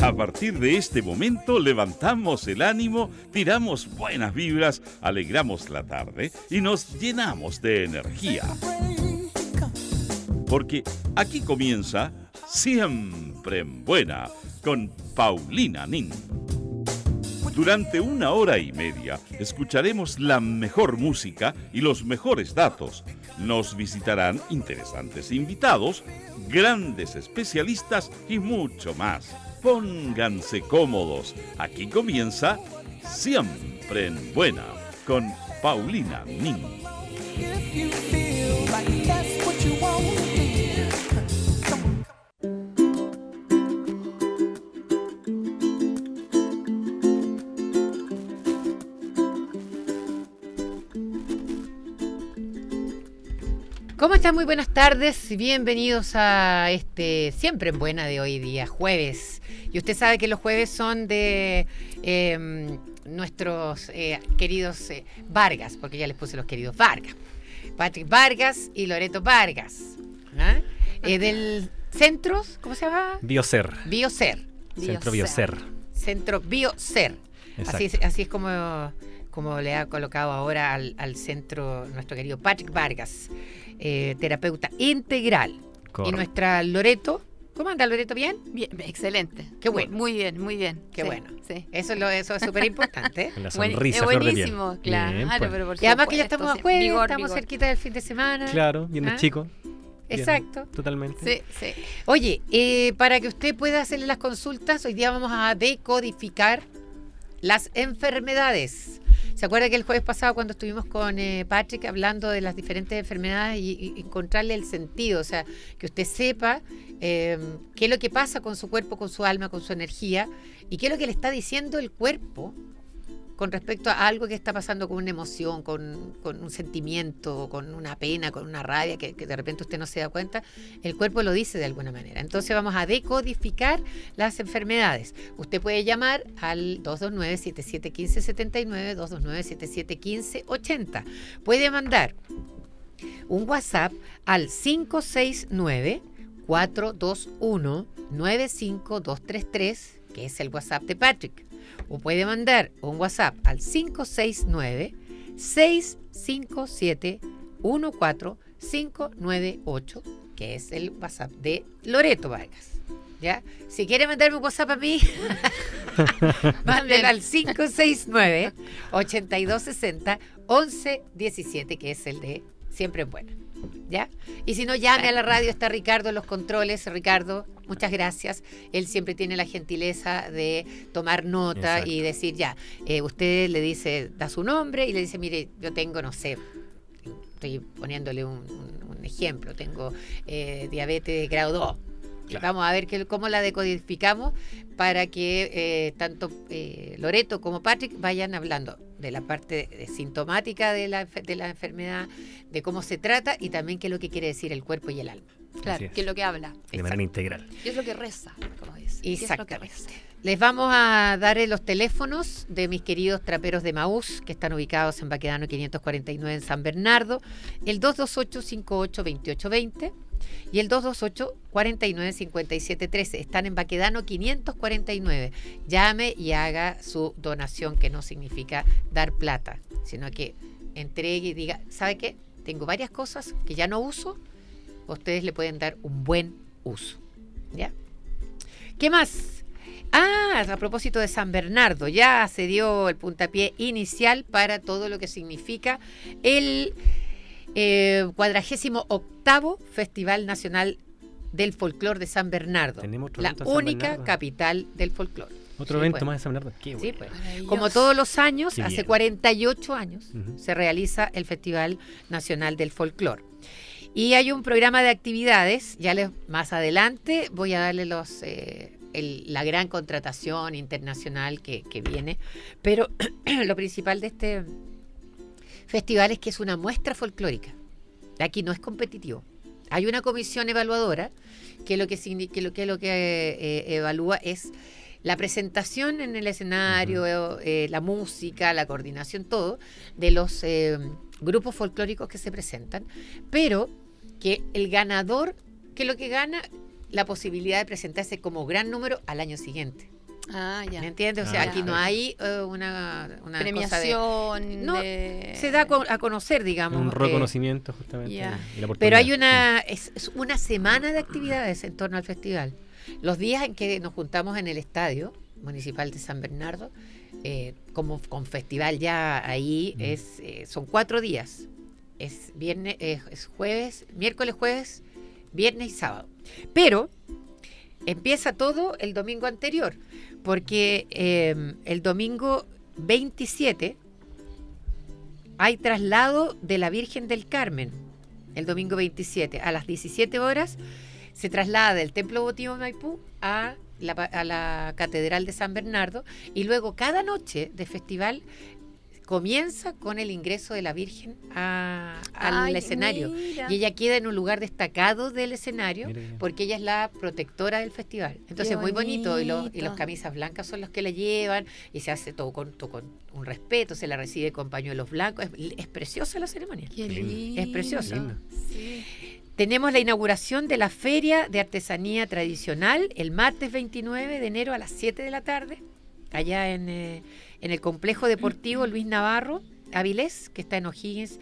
A partir de este momento levantamos el ánimo, tiramos buenas vibras, alegramos la tarde y nos llenamos de energía. Porque aquí comienza Siempre en Buena con Paulina Nin. Durante 1 hora y media escucharemos la mejor música y los mejores datos. Nos visitarán interesantes invitados, grandes especialistas y mucho más. Pónganse cómodos. Aquí comienza Siempre en Buena con Paulina Nin. ¿Cómo están? Muy buenas tardes, bienvenidos a este Siempre en Buena de hoy día, jueves. Y usted sabe que los jueves son de nuestros queridos Vargas, porque ya les puse los queridos Vargas. Patrick Vargas y Loreto Vargas. Del centro, ¿cómo se llama? Bioser. Centro Bioser. Centro Bioser. Así es como le ha colocado ahora al centro nuestro querido Patrick Vargas. Terapeuta integral. Correcto. Y nuestra Loreto, ¿cómo anda Loreto? ¿Bien? Bien, excelente. Qué bueno. Muy bien. Qué sí, bueno. Sí. Eso es súper importante. La sonrisa, flor de piel. Buenísimo, claro. Bien, pues. Pero por Y además que ya supuesto, estamos a sí. jueves, Vigor. estamos cerquita del fin de semana. Claro, bien de chico. Bien, Exacto. totalmente. Sí. Oye, para que usted pueda hacerle las consultas, hoy día vamos a decodificar las enfermedades. ¿Se acuerda que el jueves pasado cuando estuvimos con Patrick hablando de las diferentes enfermedades y encontrarle el sentido? O sea, que usted sepa qué es lo que pasa con su cuerpo, con su alma, con su energía y qué es lo que le está diciendo el cuerpo con respecto a algo que está pasando con una emoción, con un sentimiento, con una pena, con una rabia que de repente usted no se da cuenta. El cuerpo lo dice de alguna manera. Entonces vamos a decodificar las enfermedades. Usted puede llamar al 229-7715-79, 229-7715-80. Puede mandar un WhatsApp al 569-421-95233, que es el WhatsApp de Patrick. O puede mandar un WhatsApp al 569-657-14598, que es el WhatsApp de Loreto Vargas. ¿Ya? Si quiere mandarme un WhatsApp a mí, mándelo al 569-8260-1117, que es el de Siempre en Buena. ¿Ya? Y si no, llame a la radio, está Ricardo en los controles. Ricardo, muchas gracias. Él siempre tiene la gentileza de tomar nota. Exacto. Y decir, usted le dice, da su nombre y le dice, mire, yo tengo, no sé, estoy poniéndole un ejemplo, tengo diabetes de grado 2. Claro. Vamos a ver cómo la decodificamos para que tanto Loreto como Patrick vayan hablando de la parte sintomática de la enfermedad, de cómo se trata y también qué es lo que quiere decir el cuerpo y el alma. Claro, qué es lo que habla. De manera integral. ¿Qué es lo que reza? Como dice. Exactamente. Les vamos a dar los teléfonos de mis queridos traperos de Maús, que están ubicados en Baquedano 549 en San Bernardo, el 228-58-2820 y el 228-49-5713. Están en Baquedano 549. Llame y haga su donación, que no significa dar plata, sino que entregue y diga, ¿sabe qué? Tengo varias cosas que ya no uso. Ustedes le pueden dar un buen uso. ¿Ya? ¿Qué más? A propósito de San Bernardo, ya se dio el puntapié inicial para todo lo que significa el 48º Festival Nacional del Folclor de San Bernardo, la única capital del folclor. Otro evento más de San Bernardo. Qué sí, pues. Como todos los años, Qué hace bien. 48 años, se realiza el Festival Nacional del Folclor. Y hay un programa de actividades, más adelante voy a darle la gran contratación internacional que viene, pero lo principal de este festival es que es una muestra folclórica. Aquí no es competitivo. Hay una comisión evaluadora que lo que evalúa es la presentación en el escenario, la música, la coordinación, todo, de los grupos folclóricos que se presentan, pero que el ganador, que lo que gana la posibilidad de presentarse como gran número al año siguiente. Ah, ya. ¿Me entiendes? O sea, aquí no hay una premiación. cosa de, se da a conocer, digamos. Un reconocimiento, justamente. Ya. Y la oportunidad. Pero hay es una semana de actividades en torno al festival. Los días en que nos juntamos en el Estadio Municipal de San Bernardo, como con festival ya ahí, son 4 días. Es viernes, es jueves, miércoles, jueves, viernes y sábado. Pero empieza todo el domingo anterior, porque el domingo 27 hay traslado de la Virgen del Carmen. El domingo 27 a las 17 horas se traslada del Templo Votivo Maipú a la Catedral de San Bernardo, y luego cada noche de festival comienza con el ingreso de la Virgen al escenario. Mira. Y ella queda en un lugar destacado del escenario, Mira. porque ella es la protectora del festival. Entonces, muy bonito. Y los camisas blancas son los que la llevan, y se hace todo con un respeto, se la recibe con pañuelos blancos. Es preciosa la ceremonia. Qué lindo. Es preciosa. Lindo. Sí. Tenemos la inauguración de la Feria de Artesanía Tradicional el martes 29 de enero a las 7 de la tarde, allá en el Complejo Deportivo Luis Navarro Avilés, que está en O'Higgins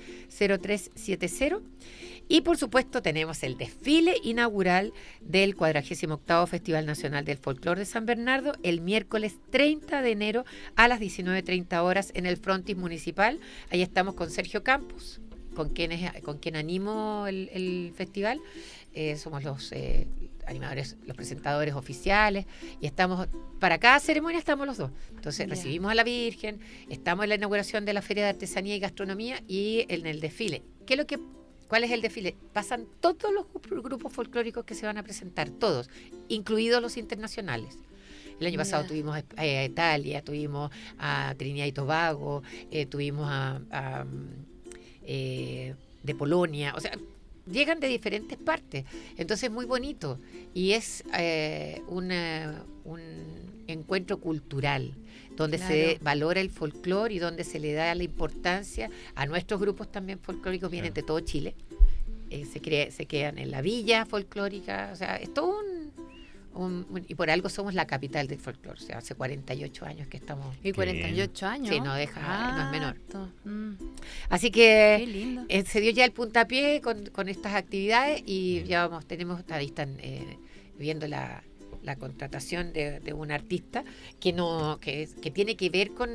0370. Y por supuesto tenemos el desfile inaugural del 48º Festival Nacional del Folclore de San Bernardo el miércoles 30 de enero a las 19:30 horas en el frontis municipal. Ahí estamos con Sergio Campos, con quien animo el festival. Somos los animadores, los presentadores oficiales, y estamos, para cada ceremonia estamos los dos. Entonces recibimos a la Virgen, estamos en la inauguración de la Feria de Artesanía y Gastronomía y en el desfile. ¿Cuál es el desfile? Pasan todos los grupos folclóricos que se van a presentar, todos, incluidos los internacionales. El año pasado tuvimos a Italia, tuvimos a Trinidad y Tobago, tuvimos de Polonia, o sea, llegan de diferentes partes. Entonces es muy bonito y es un encuentro cultural donde se valora el folclore y donde se le da la importancia a nuestros grupos también folclóricos, vienen de todo Chile, se quedan en la villa folclórica, o sea, es todo y por algo somos la capital del folclore, o sea, hace 48 años que estamos. Y 48 años. Sí, no es menor. Mm. Así que Qué lindo. Se dio ya el puntapié con estas actividades y ya ahí están viendo la contratación de un artista que tiene que ver con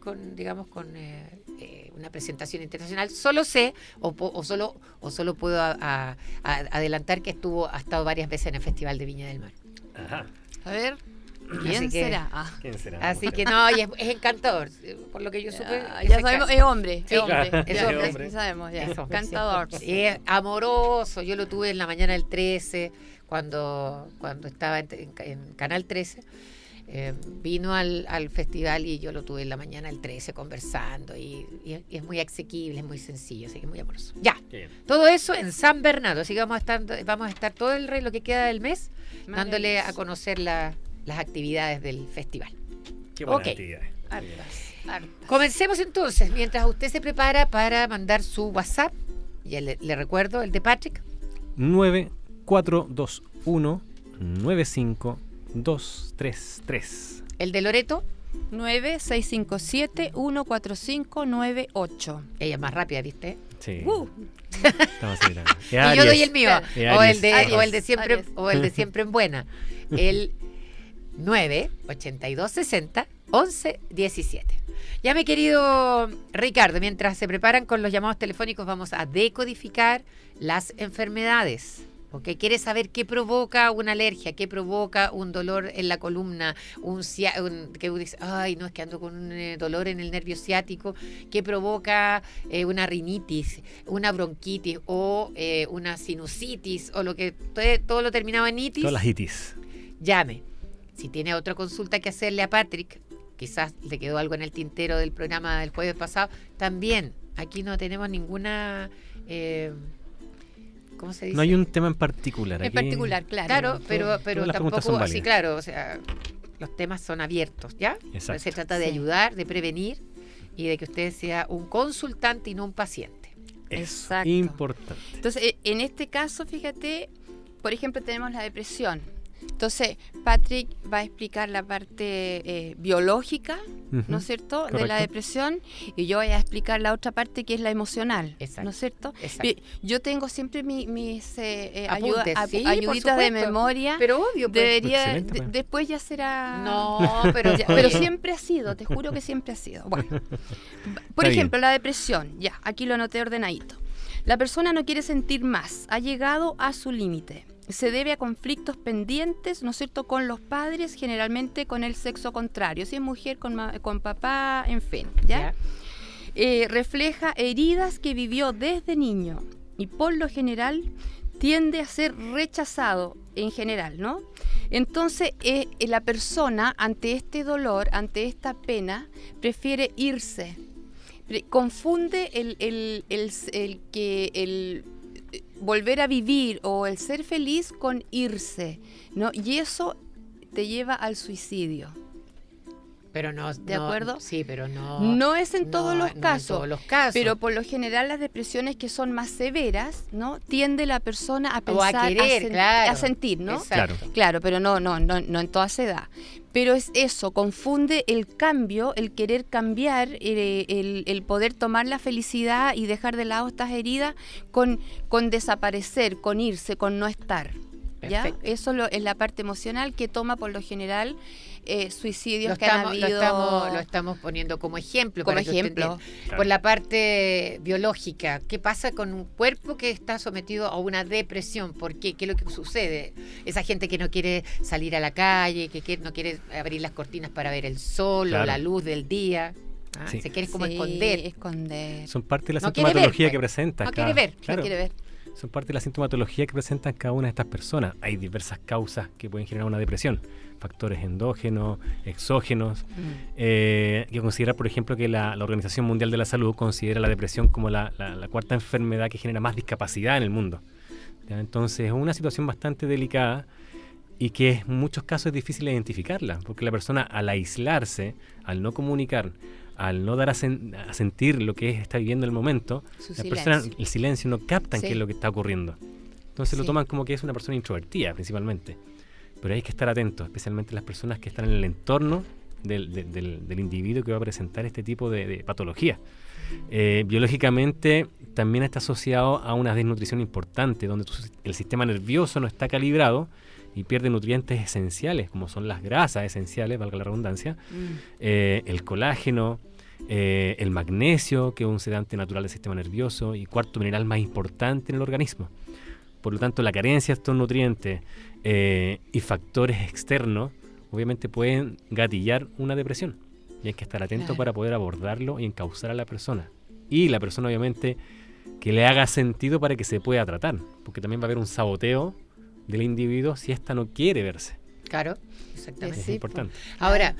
una presentación internacional. Solo sé o solo puedo adelantar que ha estado varias veces en el Festival de Viña del Mar. Ajá. A ver, ¿quién será? ¿Quién será? Así que no, y es encantador, por lo que yo supe. Ya sabemos, es hombre. Sí, es hombre. claro, es Ya, hombre. ya sabemos, ya. Es hombre, Cantador. sí. Y es amoroso. Yo lo tuve en la mañana del 13, cuando estaba en Canal 13. Vino al festival y yo lo tuve en la mañana del 13 conversando y es muy asequible, es muy sencillo, así que es muy amoroso. Ya, todo eso en San Bernardo, así que vamos a estar todo lo que queda del mes dándole a conocer las actividades del festival. Qué buenas Ok. actividades. Hartas. Comencemos entonces, mientras usted se prepara para mandar su WhatsApp, ya le recuerdo el de Patrick, 9421 95233. el de Loreto, 9657-14598. ella es más rápida, ¿viste? Sí. Uh. Estamos acelerando. Y yo doy el mío, Claro. o el de Aries. siempre, Aries. o el de siempre en buena, el 9-8260-1117. Ya, mi querido Ricardo, mientras se preparan con los llamados telefónicos, vamos a decodificar las enfermedades. ¿Ok? ¿Quieres saber qué provoca una alergia? ¿Qué provoca un dolor en la columna? Que uno dice, ay, no, es que ando con un dolor en el nervio ciático. ¿Qué provoca una rinitis, una bronquitis o una sinusitis o lo que todo lo terminaba en itis? Todas las itis. Llame. Si tiene otra consulta que hacerle a Patrick, quizás le quedó algo en el tintero del programa del jueves pasado, también. Aquí no tenemos ninguna... ¿cómo se dice? No hay un tema en particular. En aquí- particular, claro. Claro, pero todas las preguntas tampoco son así, válidas. claro, o sea, los temas son abiertos, ¿ya? Exacto. Se trata de Sí. ayudar, de prevenir y de que usted sea un consultante y no un paciente. Eso, Exacto. importante. Entonces, en este caso, fíjate, por ejemplo, tenemos la depresión. Entonces, Patrick va a explicar la parte biológica, ¿no es cierto?, correcto. de la depresión, y yo voy a explicar la otra parte que es la emocional, Exacto. ¿no es cierto? Exacto. Yo tengo siempre mis Apuntes, sí, por ayuditas de supuesto. memoria. Pero obvio, pues. Debería, Excelente, pues. después ya será... No, pero, Pero oye, siempre ha sido, te juro que siempre ha sido. Bueno, por Está ejemplo, la depresión, ya, aquí lo anoté ordenadito. La persona no quiere sentir más, ha llegado a su límite. Se debe a conflictos pendientes, ¿no es cierto?, con los padres, generalmente con el sexo contrario. Si es mujer, con papá, en fin, ¿ya? Refleja heridas que vivió desde niño y por lo general tiende a ser rechazado en general, ¿no? Entonces, la persona ante este dolor, ante esta pena, prefiere irse. Confunde el volver a vivir o el ser feliz con irse, ¿no? Y eso te lleva al suicidio. pero no, ¿De no- acuerdo? Sí, pero no. No es en todos los no en casos. todos los casos. Pero por lo general las depresiones que son más severas, ¿no? Tiende la persona a O pensar, a querer, claro. a sentir, ¿no? Exacto. Claro, pero no en toda esa edad. Pero es eso, confunde el cambio, el querer cambiar, el poder tomar la felicidad y dejar de lado estas heridas con desaparecer, con irse, con no estar. ¿Ya? Perfecto. Eso es la parte emocional que toma por lo general suicidios Lo que han estamos, habido. lo estamos poniendo como ejemplo. Como para que usted ejemplo. entienda. Claro. Por la parte biológica, ¿qué pasa con un cuerpo que está sometido a una depresión? ¿Por qué? ¿Qué es lo que sucede? Esa gente que no quiere salir a la calle, que no quiere abrir las cortinas para ver el sol Claro. o la luz del día. ¿ah? Sí. Se quiere como Sí, esconder. esconder. Son parte de la No quiere sintomatología ver, que pues. presentan. No quiere ver, no Claro, Quiere ver. son parte de la sintomatología que presentan cada una de estas personas. Hay diversas causas que pueden generar una depresión. Factores endógenos, exógenos. Que considera, por ejemplo, que la Organización Mundial de la Salud considera la depresión como la cuarta enfermedad que genera más discapacidad en el mundo. ¿Ya? Entonces es una situación bastante delicada y que en muchos casos es difícil identificarla, porque la persona al aislarse, al no comunicar, al no dar a sentir lo que está viviendo en el momento, Su la persona, silencio. el silencio, no captan Sí. qué es lo que está ocurriendo. Entonces lo Sí. toman como que es una persona introvertida principalmente. Pero hay que estar atentos, especialmente las personas que están en el entorno del individuo que va a presentar este tipo de patología. Biológicamente también está asociado a una desnutrición importante, donde el sistema nervioso no está calibrado y pierde nutrientes esenciales, como son las grasas esenciales, valga la redundancia, el colágeno, el magnesio, que es un sedante natural del sistema nervioso y cuarto mineral más importante en el organismo. Por lo tanto, la carencia de estos nutrientes y factores externos obviamente pueden gatillar una depresión. Y hay que estar atento Claro. para poder abordarlo y encauzar a la persona. Y la persona obviamente que le haga sentido para que se pueda tratar. Porque también va a haber un saboteo del individuo si ésta no quiere verse. Claro, exactamente. Es Sí, importante. Ahora,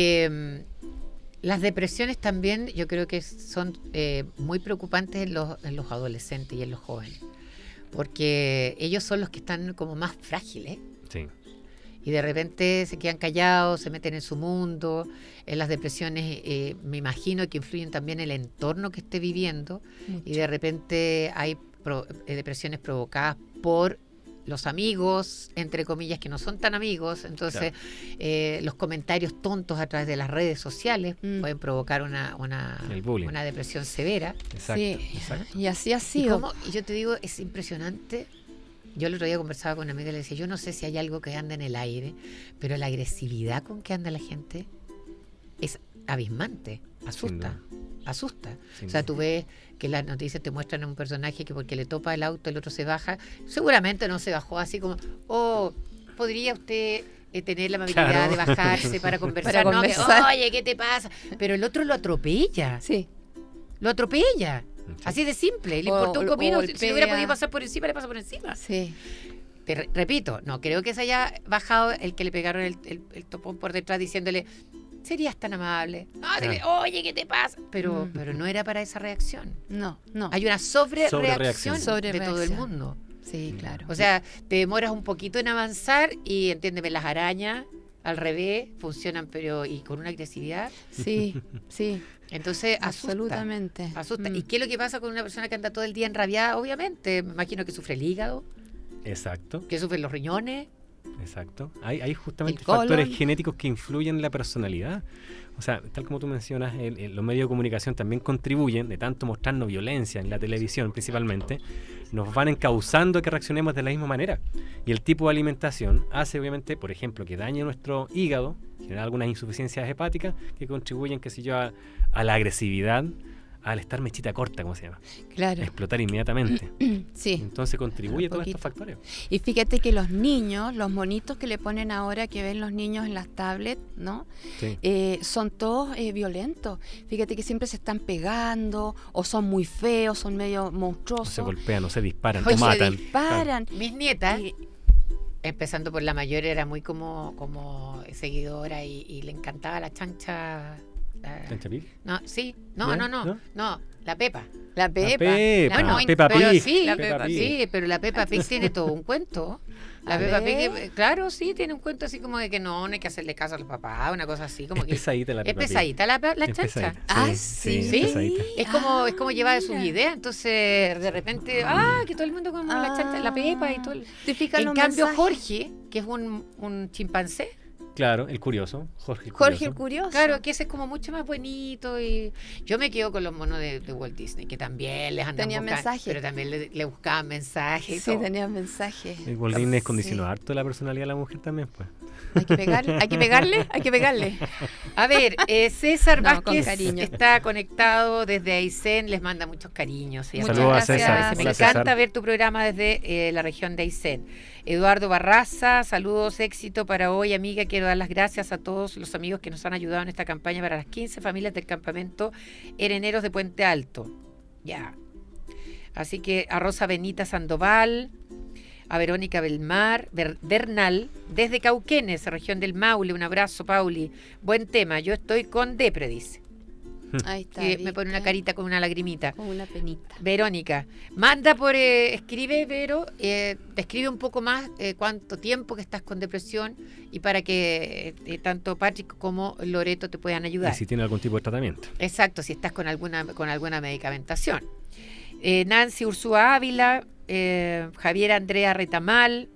las depresiones también yo creo que son muy preocupantes en los adolescentes y en los jóvenes, porque ellos son los que están como más frágiles Sí. y de repente se quedan callados, se meten en su mundo. En las depresiones me imagino que influyen también el entorno que esté viviendo y de repente hay depresiones provocadas por los amigos, entre comillas, que no son tan amigos. Entonces, los comentarios tontos a través de las redes sociales pueden provocar El bullying. una depresión severa. Exacto. Sí, Exacto. y así ha Y sido. yo te digo, es impresionante. Yo el otro día conversaba con una amiga y le decía, yo no sé si hay algo que anda en el aire, pero la agresividad con que anda la gente es abismante, asusta. Sin O sea, duda. tú ves que las noticias te muestran a un personaje que porque le topa el auto el otro se baja. Seguramente no se bajó así como, ¿podría usted tener la amabilidad Claro. de bajarse para conversar? Para No, que, conversar. oye, ¿qué te pasa? Pero el otro lo atropella. Sí. Lo atropella. Sí. Así de simple. Le O- importó un o comino. Si golpea. le hubiera podido pasar por encima, le pasa por encima. Sí. Repito, no creo que se haya bajado el que le pegaron el topón por detrás diciéndole, serías tan amable. No, dile, oye, ¿qué te pasa? Pero no era para esa reacción. No. Hay una sobrereacción Sobrereacción. de todo el mundo. Sí, claro. O sea, te demoras un poquito en avanzar y entiéndeme, las arañas al revés funcionan, pero y con una agresividad. Sí, sí. Entonces, Absolutamente. asusta. Mm. ¿Y qué es lo que pasa con una persona que anda todo el día enrabiada? Obviamente, me imagino que sufre el hígado, Exacto. que sufren los riñones. Exacto. Hay justamente El colon. factores genéticos que influyen en la personalidad. O sea, tal como tú mencionas, los medios de comunicación también contribuyen, de tanto mostrarnos violencia en la televisión principalmente, nos van encauzando a que reaccionemos de la misma manera. Y el tipo de alimentación hace, obviamente, por ejemplo, que dañe nuestro hígado, genera algunas insuficiencias hepáticas que contribuyen, qué sé yo, a la agresividad, al estar mechita corta, como se llama. Claro. Explotar inmediatamente. Sí. Entonces contribuye a todos poquito. estos factores. Y fíjate que los niños, los monitos que le ponen ahora, que ven los niños en las tablets, ¿no? Sí. Son todos violentos. Fíjate que siempre se están pegando, o son muy feos, son medio O se monstruosos. golpean, o se disparan, Oye, o se matan. Disparan. Mis nietas, Y- empezando por la mayor, era muy como seguidora y le encantaba la chancha. ¿Chancha Pig? No, sí, no, ¿Ya? no, no, ¿No? no, la Pepa. La Pepa. Pepa, Bueno, Peppa pero Pig. sí, la Peppa Pig. sí, pero la Peppa Pig tiene todo un cuento. La A Peppa ver. Pig, claro, sí, tiene un cuento así como de que no hay que hacerle caso a los papás, una cosa así, como Es que pesadita la es Peppa Pig. pesadita la Es chancha. pesadita. Ah, sí. sí. Es pesadita. Es como lleva de sus mira. ideas, entonces de repente, que todo el mundo como la chancha, la Pepa y todo. ¿Te fijas En los cambio, mensajes? Jorge, que es un chimpancé, Claro, el curioso. Jorge el Jorge el curioso. curioso. claro, que ese es como mucho más bonito y yo me quedo con los monos de Walt Disney, que también les andan Tenían buscando, mensajes. pero también le buscaban mensajes y Sí, todo. tenían mensajes. El Walt Disney Sí. condicionó harto la personalidad de la mujer también, pues. Hay que pegarle, hay que pegarle, hay que pegarle. A ver, César No, con Vázquez cariño. está conectado desde Aysén, les manda muchos cariños. Sí, Muchas Saludos a gracias. César. Me Hola, encanta César. ver tu programa desde la región de Aysén. Eduardo Barraza, saludos, éxito para hoy, amiga. Quiero dar las gracias a todos los amigos que nos han ayudado en esta campaña para las 15 familias del campamento Hereneros de Puente Alto. Ya. Así que a Rosa Benita Sandoval, a Verónica Belmar, Bernal, desde Cauquenes, región del Maule. Un abrazo, Pauli. Buen tema. Yo estoy con Depre, dice. Ahí está. Que me pone una ¿viste? carita con una lagrimita. Como una penita. Verónica, manda por, escribe, Vero, describe un poco más cuánto tiempo que estás con depresión y para que tanto Patrick como Loreto te puedan Y ayudar. si tiene algún tipo de tratamiento. Exacto, si estás con alguna medicamentación. Nancy Ursúa Ávila, Javier Andrea Retamal,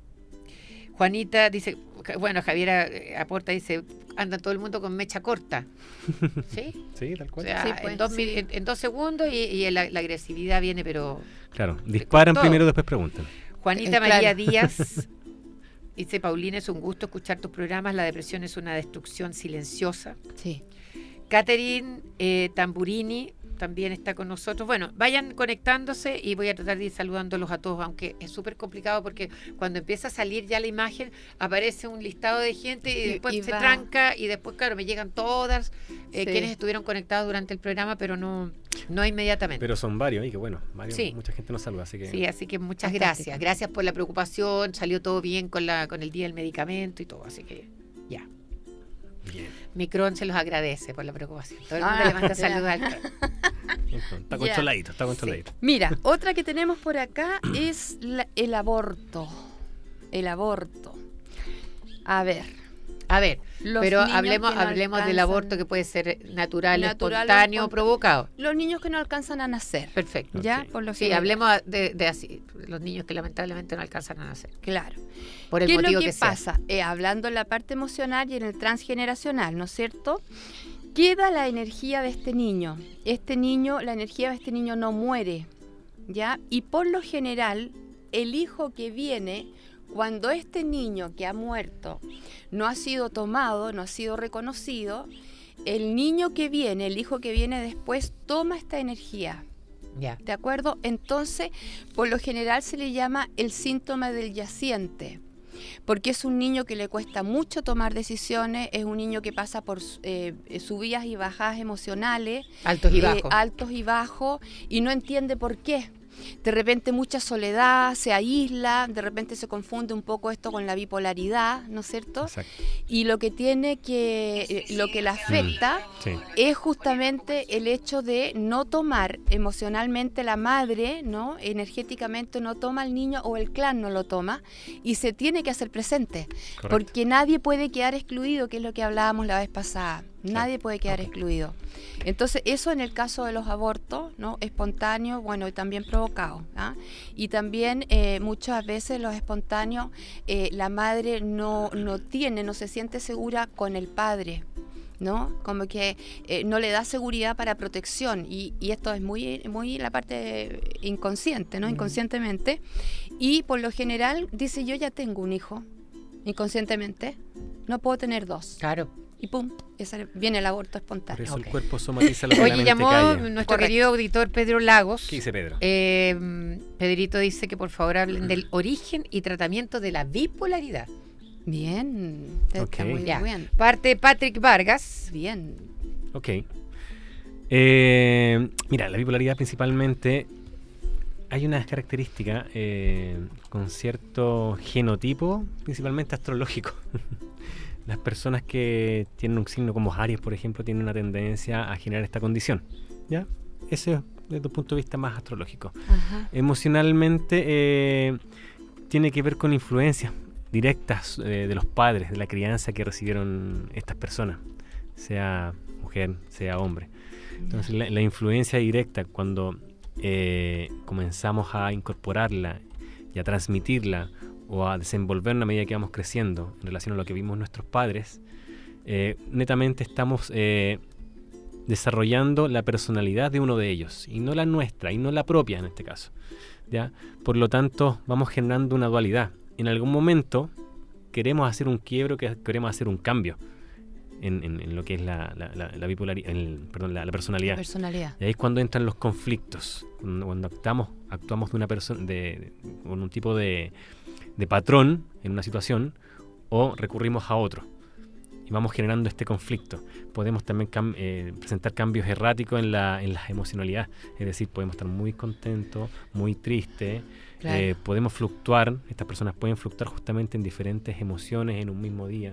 Juanita dice, bueno, Javiera aporta, dice, anda todo el mundo con mecha corta. ¿Sí? Sí, tal O cual. sea, Sí, pues, en 2 segundos y la agresividad viene, pero... Claro, disparan todo. primero, después preguntan. Juanita Claro. María Díaz dice, Paulina, es un gusto escuchar tus programas, la depresión es una destrucción silenciosa. Sí. Catherine Tamburini también está con nosotros. Bueno, vayan conectándose y voy a tratar de ir saludándolos a todos, aunque es súper complicado porque cuando empieza a salir ya la imagen aparece un listado de gente y después Y se va. tranca y después, claro, me llegan todas Sí. quienes estuvieron conectados durante el programa, pero no inmediatamente. Pero son varios, y que bueno, Sí. mucha gente nos saluda, así que... Sí, así que muchas Bastante. gracias. Gracias por la preocupación. Salió todo bien con el día del medicamento y todo. Así que ya. Bien. Micron se los agradece por la preocupación. Todo el mundo Ah, le manda ya. saludos al Está Ya. controladito, está controladito. Mira, otra que tenemos por acá es el aborto. El aborto. A ver. A ver, Los pero niños hablemos que no del alcanzan- aborto que puede ser natural, Natural o espontáneo o espont- provocado. Los niños que no alcanzan a nacer. Perfecto. ¿Ya? Ok. Por lo Sí, general. hablemos de así, los niños que lamentablemente no alcanzan a nacer, Claro. por el ¿Qué es motivo lo que sea. pasa? Hablando en la parte emocional y en el transgeneracional, ¿no es cierto? Queda la energía de este niño. La energía de este niño no muere, ¿ya? Y por lo general, el hijo que viene, cuando este niño que ha muerto no ha sido tomado, no ha sido reconocido, el niño que viene, el hijo que viene después, toma esta energía. Ya. ¿De acuerdo? Entonces, por lo general se le llama el síntoma del yaciente, porque es un niño que le cuesta mucho tomar decisiones, es un niño que pasa por subidas y bajadas emocionales, Altos y bajos. altos y bajos, y no entiende por qué. De repente mucha soledad, se aísla, de repente se confunde un poco esto con la bipolaridad, ¿no es cierto? Exacto. Y lo que lo que le afecta Sí. es justamente el hecho de no tomar emocionalmente la madre, ¿no? Energéticamente no toma el niño o el clan no lo toma y se tiene que hacer presente, Correcto. porque nadie puede quedar excluido, que es lo que hablábamos la vez pasada. Nadie puede quedar excluido. Entonces, eso en el caso de los abortos, ¿no? Espontáneos, bueno, y también provocados. ¿Ah? Y también muchas veces los espontáneos, la madre no se siente segura con el padre, ¿no? Como que no le da seguridad para protección. Y esto es muy la parte inconsciente, ¿no? Inconscientemente. Y por lo general dice, yo ya tengo un hijo, inconscientemente, no puedo tener 2. Claro. Y pum, viene el aborto Por espontáneo. eso el cuerpo somatiza lo que la Oye, mente llamó calla. nuestro Correcto. querido auditor Pedro Lagos. ¿Qué dice Pedro? Pedrito dice que por favor hablen del origen y tratamiento de la bipolaridad. Bien, está Ok. muy Ya. bien. Parte Patrick Vargas. Bien. Ok. Mira, la bipolaridad principalmente hay unas características con cierto genotipo, principalmente astrológico. Las personas que tienen un signo como Aries, por ejemplo, tienen una tendencia a generar esta condición. ¿Ya? Ese es desde un punto de vista más astrológico. Ajá. Emocionalmente tiene que ver con influencias directas de los padres, de la crianza que recibieron estas personas, sea mujer, sea hombre. Entonces la influencia directa, cuando comenzamos a incorporarla y a transmitirla o a desenvolverla a medida que vamos creciendo en relación a lo que vimos nuestros padres, netamente estamos desarrollando la personalidad de uno de ellos, y no la nuestra, y no la propia en este caso, ¿ya? Por lo tanto, vamos generando una dualidad. En algún momento queremos hacer un quiebro, queremos hacer un cambio en lo que es la bipolaridad, la personalidad. Personalidad. Y ahí es cuando entran los conflictos, cuando actuamos de una persona, con un tipo de patrón en una situación, o recurrimos a otro y vamos generando este conflicto. Podemos también presentar cambios erráticos en la emocionalidad, es decir, podemos estar muy contentos, muy tristes, Claro. podemos fluctuar, estas personas pueden fluctuar justamente en diferentes emociones en un mismo día.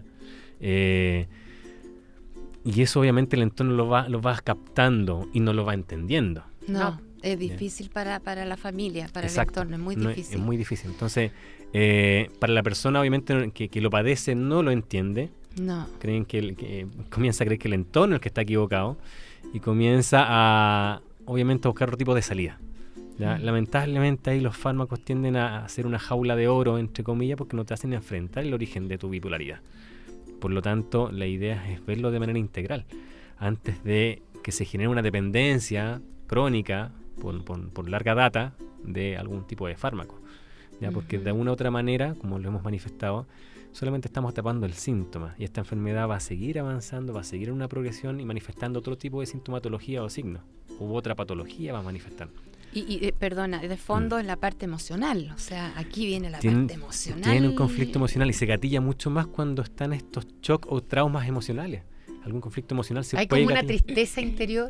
Y eso obviamente el entorno lo va captando y no lo va entendiendo. No, es difícil para la familia, para Exacto. el entorno, es muy No, difícil. Es muy difícil. Entonces, para la persona obviamente que lo padece no lo entiende, No. creen que comienza a creer que el entorno es el que está equivocado y comienza a, obviamente, a buscar otro tipo de salida. ¿Ya? Lamentablemente ahí los fármacos tienden a hacer una jaula de oro, entre comillas, porque no te hacen enfrentar el origen de tu bipolaridad. Por lo tanto, la idea es verlo de manera integral, antes de que se genere una dependencia crónica por larga data de algún tipo de fármaco. ¿Ya? Porque de una u otra manera, como lo hemos manifestado, solamente estamos tapando el síntoma, y esta enfermedad va a seguir avanzando, va a seguir en una progresión y manifestando otro tipo de sintomatología o signo, u otra patología va a manifestar. Y perdona, de fondo es la parte emocional, o sea, aquí viene la Tienen parte emocional. un conflicto emocional y se gatilla mucho más cuando están estos shock o traumas emocionales. Algún conflicto emocional se Hay puede como una gatillar. tristeza interior,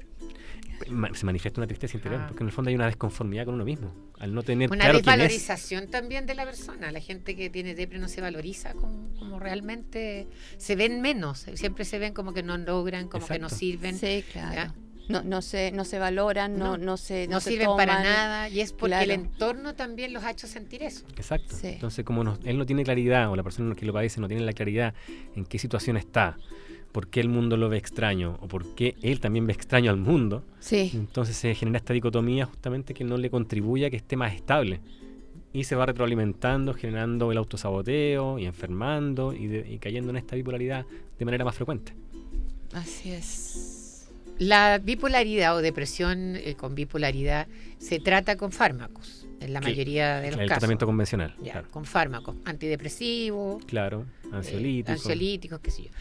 Se manifiesta una tristeza interior, Ah. porque en el fondo hay una desconformidad con uno mismo, al no tener una claro quién es. desvalorización también de la persona. La gente que tiene depre no se valoriza como realmente, se ven menos, siempre se ven como que no logran, como que no Exacto. sirven. Sí, claro. ¿Ya? No se valoran, no se sirven toman. para nada, y es porque Claro. el entorno también los ha hecho sentir eso. Exacto. Sí. Entonces, como él no tiene claridad, o la persona que lo padece no tiene la claridad en qué situación está, por qué el mundo lo ve extraño, o por qué él también ve extraño al mundo, Sí, entonces se genera esta dicotomía justamente que no le contribuye a que esté más estable. Y se va retroalimentando, generando el autosaboteo y enfermando y cayendo en esta bipolaridad de manera más frecuente. así es. La bipolaridad o depresión con bipolaridad se trata con fármacos, en la mayoría de los El casos. tratamiento convencional. Ya, Claro, con fármacos, antidepresivos, claro, ansiolíticos. ansiolíticos, qué sé yo.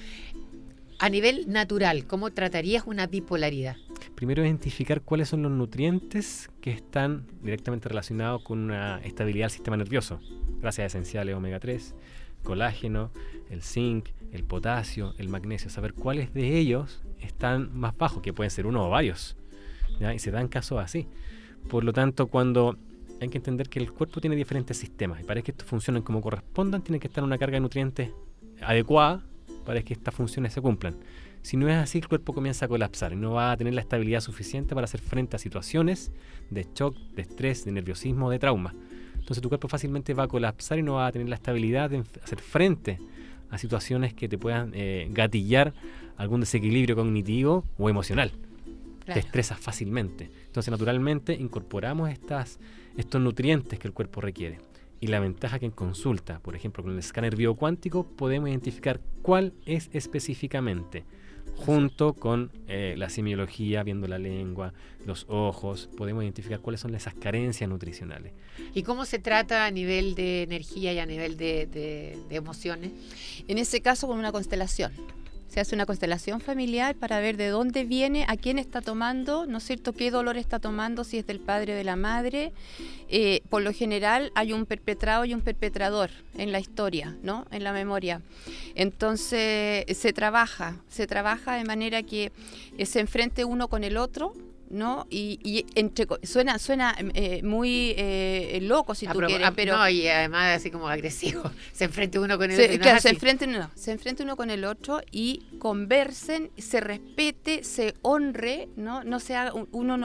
A nivel natural, ¿cómo tratarías una bipolaridad? Primero, identificar cuáles son los nutrientes que están directamente relacionados con una estabilidad del sistema nervioso. Grasas esenciales omega 3, colágeno, el zinc, el potasio, el magnesio. Saber cuáles de ellos están más bajos, que pueden ser uno o varios. ¿Ya? Y se dan casos así. Por lo tanto, cuando hay que entender que el cuerpo tiene diferentes sistemas, y para que estos funcionen como correspondan, tiene que estar una carga de nutrientes adecuada para que estas funciones se cumplan. Si no es así, el cuerpo comienza a colapsar y no va a tener la estabilidad suficiente para hacer frente a situaciones de shock, de estrés, de nerviosismo, de trauma. Entonces tu cuerpo fácilmente va a colapsar y no va a tener la estabilidad de hacer frente a situaciones que te puedan gatillar algún desequilibrio cognitivo o emocional. Claro. Te estresas fácilmente. Entonces, naturalmente, incorporamos estos nutrientes que el cuerpo requiere. Y la ventaja que en consulta, por ejemplo, con el escáner biocuántico, podemos identificar cuál es específicamente, junto con la semiología, viendo la lengua, los ojos, podemos identificar cuáles son esas carencias nutricionales. ¿Y cómo se trata a nivel de energía y a nivel de emociones? En ese caso, con una constelación. Se hace una constelación familiar para ver de dónde viene, a quién está tomando, ¿no es cierto?, qué dolor está tomando, si es del padre o de la madre. Por lo general hay un perpetrado y un perpetrador en la historia, ¿no?, en la memoria. Entonces se trabaja de manera que se enfrente uno con el otro, ¿no? Y suena muy loco, si tú quieres, pero no, y además así como agresivo, se enfrente uno con el otro. Claro, se enfrente uno con el otro y conversen, se respete, se honre, ¿no? No sea uno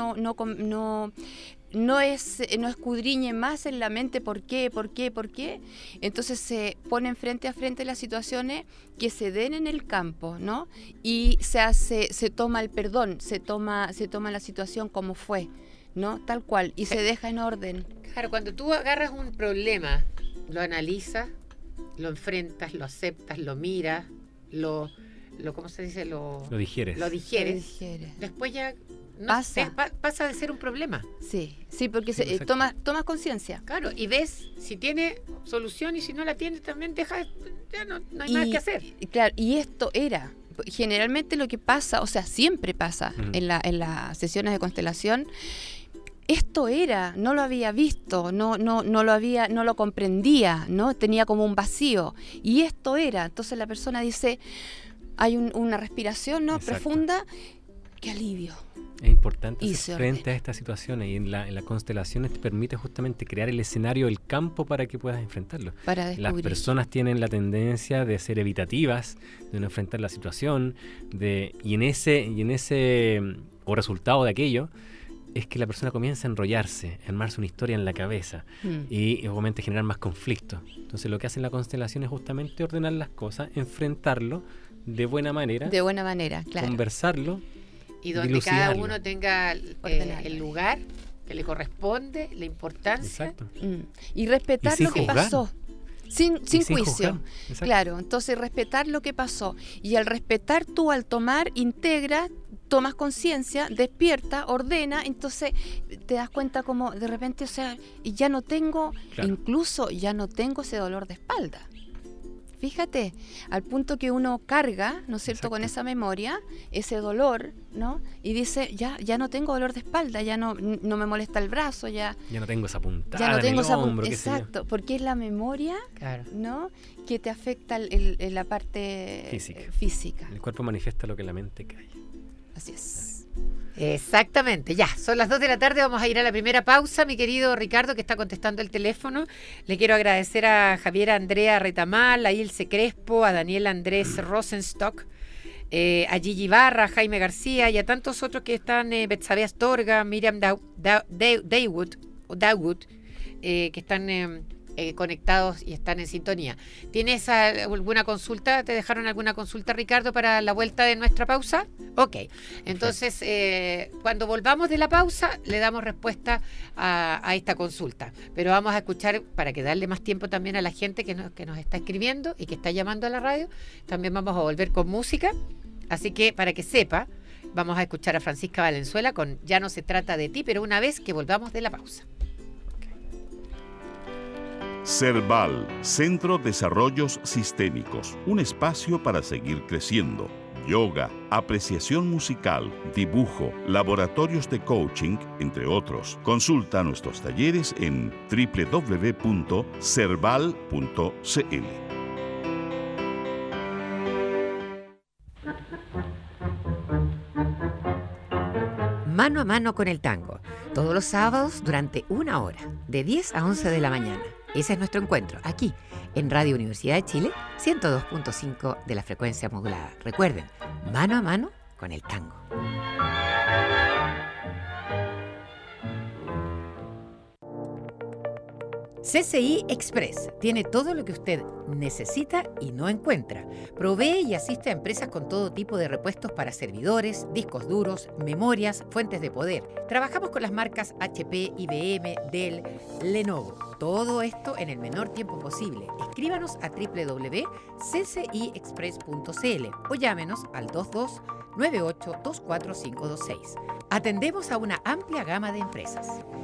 no escudriñe más en la mente por qué. Entonces se ponen frente a frente las situaciones que se den en el campo, ¿no? Y se toma el perdón, se toma la situación como fue, ¿no? Tal cual, y se deja en orden. Claro, cuando tú agarras un problema, lo analizas, lo enfrentas, lo aceptas, lo miras, ¿cómo se dice? Lo digieres. Después ya pasa de ser un problema. Sí, porque tomas conciencia. Claro, y ves si tiene solución, y si no la tiene también ya no hay nada que hacer. Claro, y esto era generalmente lo que pasa, o sea, siempre pasa en las sesiones de constelación. Esto no lo había visto, no lo comprendía, ¿no? Tenía como un vacío, y esto era. Entonces la persona dice, hay una respiración, ¿no?, profunda, qué alivio. Es importante hacer frente a estas situaciones, y en la constelación te permite justamente crear el escenario, el campo, para que puedas enfrentarlo. Las personas tienen la tendencia de ser evitativas, de no enfrentar la situación, y en ese o resultado de aquello es que la persona comienza a enrollarse, a armarse una historia en la cabeza y obviamente generar más conflictos. Entonces lo que hace la constelación es justamente ordenar las cosas, enfrentarlo de buena manera, claro, conversarlo, y donde cada uno tenga el lugar que le corresponde, la importancia. Exacto. Y respetar lo que pasó. Sin juicio. Claro, entonces respetar lo que pasó. Y al respetar, tú al tomar, integras, tomas conciencia, despierta, ordena, entonces te das cuenta como de repente, o sea, ya no tengo, incluso ya no tengo ese dolor de espalda. Fíjate, al punto que uno carga, ¿no es cierto?, con esa memoria, ese dolor, ¿no? Y dice, ya no tengo dolor de espalda, ya no me molesta el brazo, ya no tengo esa puntada en el hombro. Exacto, porque es la memoria, ¿no?, que te afecta la parte física. El cuerpo manifiesta lo que la mente calla. Así es. Exactamente, ya, son las 2 de la tarde, vamos a ir a la primera pausa, mi querido Ricardo, que está contestando el teléfono. Le quiero agradecer a Javier Andrea Retamal, a Ilse Crespo, a Daniel Andrés Rosenstock, a Gigi Barra, a Jaime García y a tantos otros que están, Betsabe Astorga, Miriam Daywood, que están conectados y están en sintonía. ¿Tienes alguna consulta? ¿Te dejaron alguna consulta, Ricardo, para la vuelta de nuestra pausa? Ok, entonces cuando volvamos de la pausa le damos respuesta a esta consulta, pero vamos a escuchar, para que darle más tiempo también a la gente que nos está escribiendo y que está llamando a la radio, también vamos a volver con música, así que para que sepa, vamos a escuchar a Francisca Valenzuela con Ya no se trata de ti, pero una vez que volvamos de la pausa. CERVAL, Centro de Desarrollos Sistémicos, un espacio para seguir creciendo. Yoga, apreciación musical, dibujo, laboratorios de coaching, entre otros. Consulta nuestros talleres en www.cerval.cl. Mano a mano con el tango, todos los sábados durante 1 hora, de 10 a 11 de la mañana. Ese es nuestro encuentro, aquí, en Radio Universidad de Chile, 102.5 de la frecuencia modulada. Recuerden, mano a mano con el tango. CCI Express tiene todo lo que usted necesita y no encuentra. Provee y asiste a empresas con todo tipo de repuestos para servidores, discos duros, memorias, fuentes de poder. Trabajamos con las marcas HP, IBM, Dell, Lenovo. Todo esto en el menor tiempo posible. Escríbanos a www.cciexpress.cl o llámenos al 2298-24526. Atendemos a una amplia gama de empresas.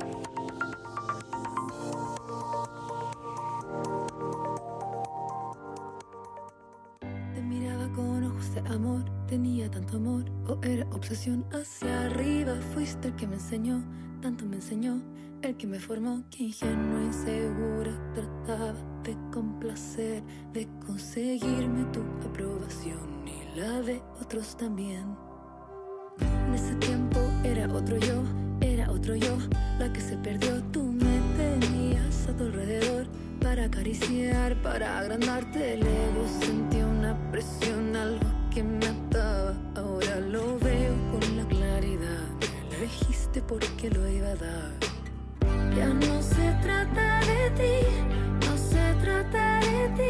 Amor, tenía tanto amor, o era obsesión hacia arriba. Fuiste el que me enseñó, tanto me enseñó, el que me formó, que ingenua y segura trataba de complacer, de conseguirme tu aprobación y la de otros también. En ese tiempo era otro yo, la que se perdió. Tú me tenías a tu alrededor para acariciar, para agrandarte el ego. Sentí una presión, algo que me ataba. Ahora lo veo con la claridad. Me elegiste porque lo iba a dar. Ya no se trata de ti, no se trata de ti.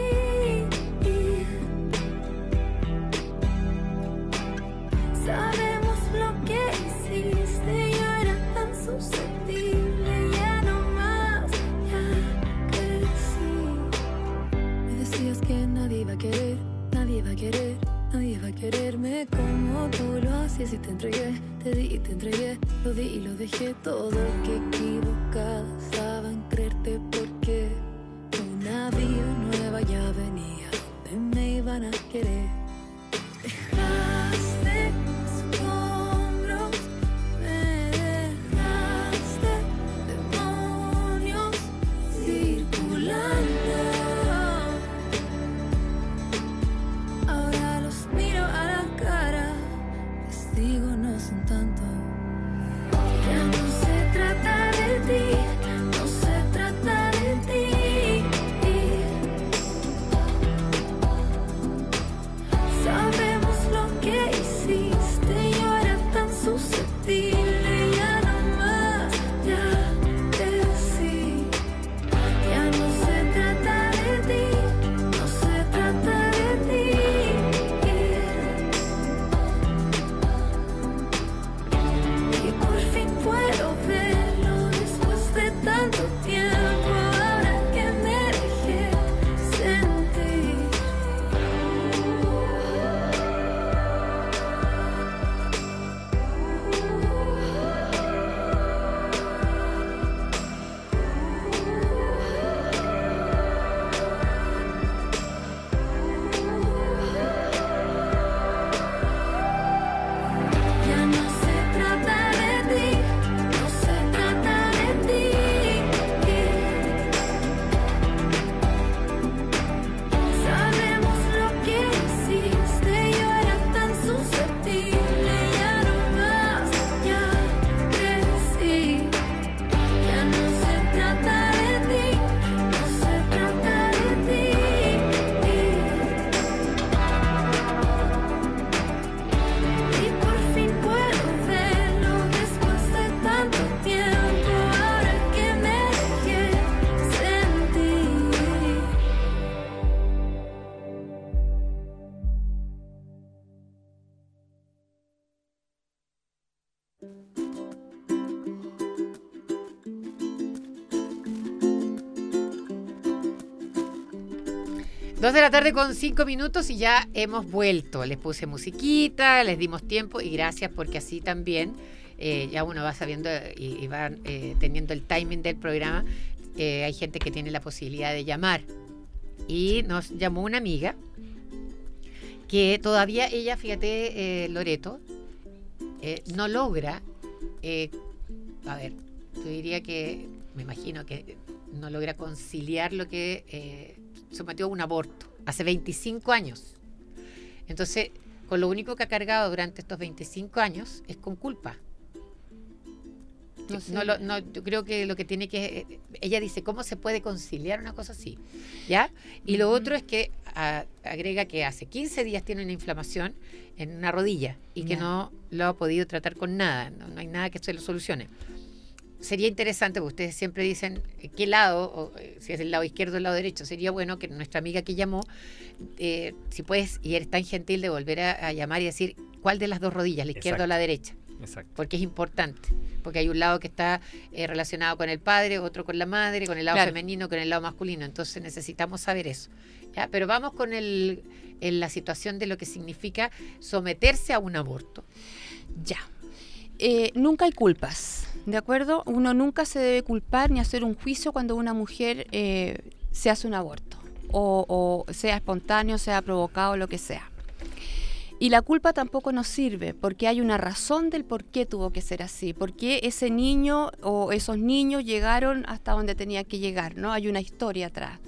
Sabemos lo que hiciste, yo era tan susceptible. Ya no más, ya crecí. Me decías que nadie iba a querer, nadie iba a querer, nadie iba a quererme como tú lo hacías. Y te entregué, te di y te entregué, lo di y lo dejé todo. Que equivocada estaba en creerte, porque una vida nueva ya venía donde me iban a querer. Dejaste escombros, me dejaste demonios circulando. Ahora los miro a la cara, testigo no son tanto. Ya no se trata de ti, no se trata de ti. Sabemos lo que hiciste, yo era tan susceptible. Ya no más, ya crecí. Ya no se trata de ti, no se trata de ti. Y por fin puedo verlo después de tanto tiempo. Ahora que me dejé sentir. Ya no se trata de ti, no se trata de ti. Sabemos lo que hiciste, yo era tan susceptible. Ya no más, ya crecí. Ya no se trata de ti, no se trata de ti. Y por fin puedo verlo después de tanto tiempo. Ahora que me dejé sentir. 2 de la tarde con 5 minutos y ya hemos vuelto. Les puse musiquita, les dimos tiempo y gracias, porque así también ya uno va sabiendo y va teniendo el timing del programa. Hay gente que tiene la posibilidad de llamar. Y nos llamó una amiga que todavía ella, fíjate, Loreto, no logra, a ver, yo diría que, me imagino que no logra conciliar lo que sometió a un aborto hace 25 años. Entonces, con lo único que ha cargado durante estos 25 años es con culpa. No sé. Yo creo que lo que tiene que... Ella dice, ¿cómo se puede conciliar una cosa así? ¿Ya? Y lo otro es que agrega que hace 15 días tiene una inflamación en una rodilla y que no lo ha podido tratar con nada. No hay nada que se lo solucione. sería interesante, porque ustedes siempre dicen qué lado, o, si es el lado izquierdo o el lado derecho, sería bueno que nuestra amiga que llamó, si puedes, y eres tan gentil de volver a llamar y decir cuál de las dos rodillas, la izquierda o la derecha. Exacto. Porque es importante, porque hay un lado que está relacionado con el padre, otro con la madre, con el lado femenino, con el lado masculino, entonces necesitamos saber eso. ¿Ya? Pero vamos con la situación de lo que significa someterse a un aborto. Ya. Nunca hay culpas, ¿de acuerdo? Uno nunca se debe culpar ni hacer un juicio cuando una mujer se hace un aborto, o sea espontáneo, sea provocado, lo que sea. Y la culpa tampoco nos sirve, porque hay una razón del por qué tuvo que ser así, por qué ese niño o esos niños llegaron hasta donde tenía que llegar, ¿no? Hay una historia atrás.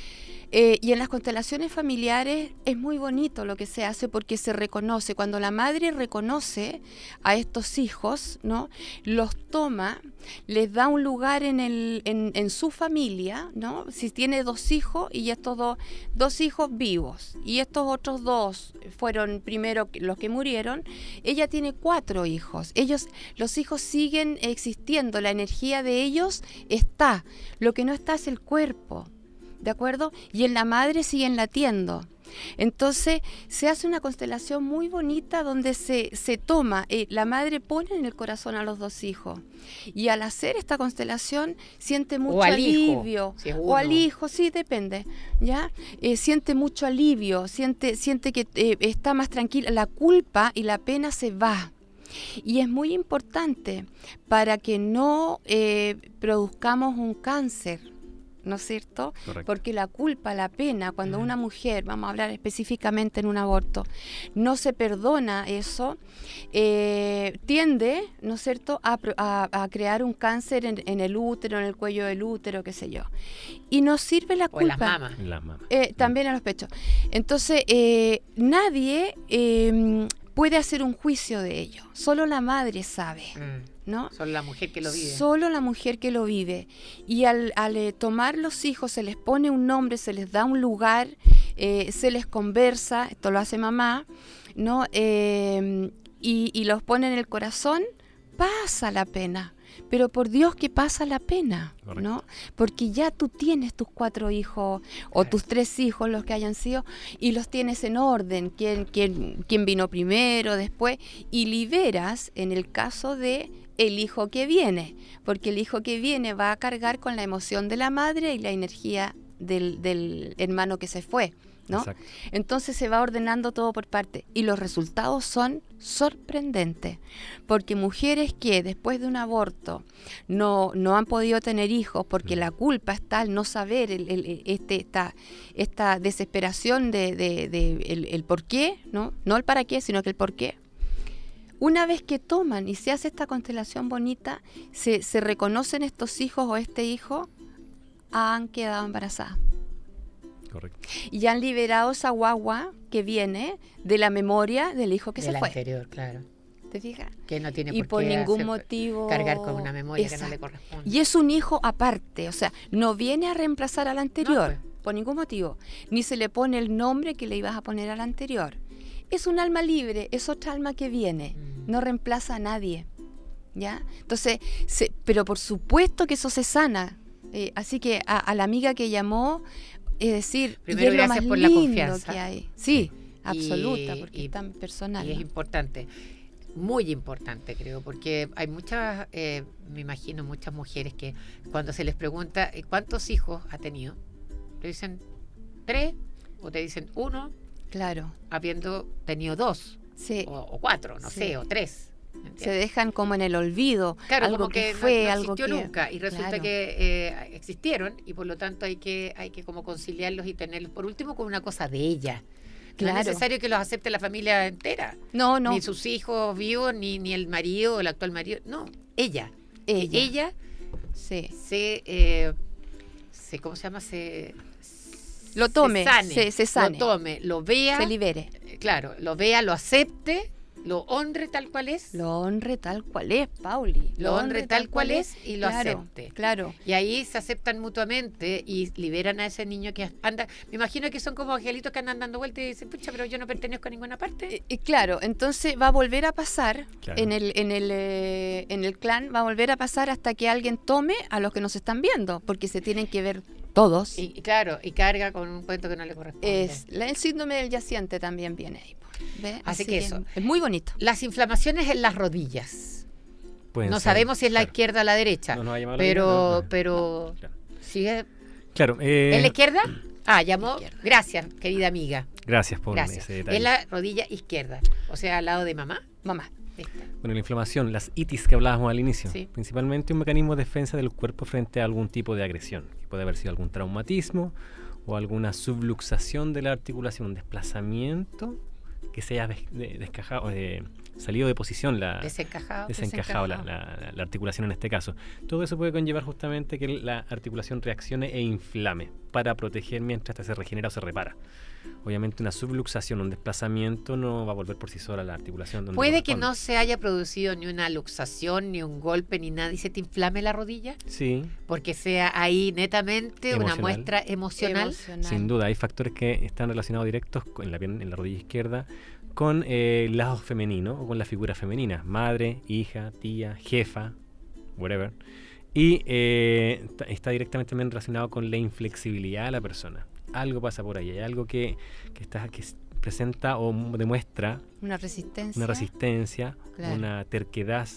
Y en las constelaciones familiares es muy bonito lo que se hace, porque se reconoce, cuando la madre reconoce a estos hijos, ¿no? Los toma, les da un lugar en su familia, ¿no? Si tiene 2 hijos y estos dos hijos vivos y estos otros 2 fueron primero los que murieron, ella tiene 4 hijos. Los hijos siguen existiendo, la energía de ellos está, lo que no está es el cuerpo. ¿De acuerdo? Y en la madre siguen latiendo. Entonces se hace una constelación muy bonita donde se toma, la madre pone en el corazón a los 2 hijos, y al hacer esta constelación siente mucho alivio, hijo, si o al hijo, sí, depende, ¿ya? Siente mucho alivio, siente que está más tranquila, la culpa y la pena se va. Y es muy importante para que no produzcamos un cáncer, ¿no es cierto? Correcto. Porque la culpa, la pena, cuando una mujer, vamos a hablar específicamente en un aborto, no se perdona eso, tiende, ¿no es cierto?, a crear un cáncer en el útero, en el cuello del útero, qué sé yo. Y nos sirve la culpa. O en las mamas. También en los pechos. Entonces, nadie puede hacer un juicio de ello, solo la madre sabe. ¿No? Solo la mujer que lo vive. Solo la mujer que lo vive. Y al tomar los hijos se les pone un nombre, se les da un lugar, se les conversa, esto lo hace mamá, ¿no? Y los pone en el corazón, pasa la pena. Pero por Dios que pasa la pena, ¿no? Porque ya tú tienes tus 4 hijos o tus 3 hijos, los que hayan sido, y los tienes en orden, quién vino primero, después, y liberas en el caso de el hijo que viene, porque el hijo que viene va a cargar con la emoción de la madre y la energía del hermano que se fue, ¿no? Exacto. Entonces se va ordenando todo por parte, y los resultados son sorprendentes, porque mujeres que después de un aborto no han podido tener hijos porque la culpa está al no saber esta desesperación de el por qué, no el para qué, sino que el por qué. Una vez que toman y se hace esta constelación bonita, se reconocen estos hijos o este hijo, han quedado embarazadas. Correcto. Y han liberado esa guagua que viene de la memoria del hijo que se fue. Anterior, claro. ¿Te fijas? Que no tiene y por qué ningún motivo cargar con una memoria Exacto. que no le corresponde. Y es un hijo aparte, o sea, no viene a reemplazar al anterior, No, pues. por ningún motivo. Ni se le pone el nombre que le ibas a poner al anterior. Es un alma libre, es otra alma que viene, no reemplaza a nadie, ¿ya? Entonces, pero por supuesto que eso se sana. Así que a la amiga que llamó, es decir, primero, y es lo más por la lindo confianza. que hay. Sí, absoluta, porque y es tan personal. Y es ¿no? importante, muy importante creo, porque hay muchas, me imagino, muchas mujeres que cuando se les pregunta ¿cuántos hijos ha tenido? Te dicen 3 o te dicen 1, Claro. habiendo tenido 2 Sí. o 4, no Sí. sé, o 3. Se dejan como en el olvido, Claro, algo como que no fue, algo existió que nunca, y resulta claro. que existieron, y por lo tanto hay que como conciliarlos y tenerlos, por último, con una cosa de ella. No Claro. es necesario que los acepte la familia entera, No. ni sus hijos vivos, ni el marido o el actual marido, no, ella. Ella Sí. ¿cómo se llama? Lo tome, se sane, se sane. lo tome, lo vea, Se libere. claro, lo vea, lo acepte Lo honre tal cual es. Lo honre tal cual es, Pauli. Lo honre tal cual es y lo Claro, acepte. Claro. Y ahí se aceptan mutuamente y liberan a ese niño que anda. Me imagino que son como angelitos que andan dando vueltas y dicen, pucha, pero yo no pertenezco a ninguna parte. Claro, entonces va a volver a pasar Claro. en el clan, va a volver a pasar hasta que alguien tome a los que nos están viendo, porque se tienen que ver todos. Y claro, y carga con un cuento que no le corresponde. El síndrome del yaciente también viene ahí. ¿Ve? Así que eso. Es muy bonito. Las inflamaciones en las rodillas. Pueden No ser, sabemos si es la claro. izquierda o la derecha. No nos ha llamado la pero, vida, no. pero Claro. sigue. Claro, ¿En la izquierda? Llamó. Izquierda. Gracias, querida amiga. gracias por Gracias. ese detalle. Es la rodilla izquierda. O sea, al lado de mamá. Mamá. Esta. Bueno, la inflamación, las itis que hablábamos al inicio, Sí. principalmente un mecanismo de defensa del cuerpo frente a algún tipo de agresión, que puede haber sido algún traumatismo o alguna subluxación de la articulación, un desplazamiento que se haya descajado, salido de posición Desencajado. la articulación en este caso. Todo eso puede conllevar justamente que la articulación reaccione e inflame para proteger mientras esta se regenera o se repara. Obviamente una subluxación, un desplazamiento no va a volver por sí sola la articulación. Donde Puede que corresponde. no se haya producido ni una luxación, ni un golpe, ni nada, y se te inflame la rodilla, Sí, porque sea ahí netamente una Emocional. muestra emocional. sin duda. Hay factores que están relacionados directos en la rodilla izquierda con el lado femenino o con la figura femenina, madre, hija, tía, jefa, whatever. Y está directamente también relacionado con la inflexibilidad de la persona. Algo pasa por ahí, hay algo que presenta o demuestra Una resistencia. una resistencia, Claro. una terquedad,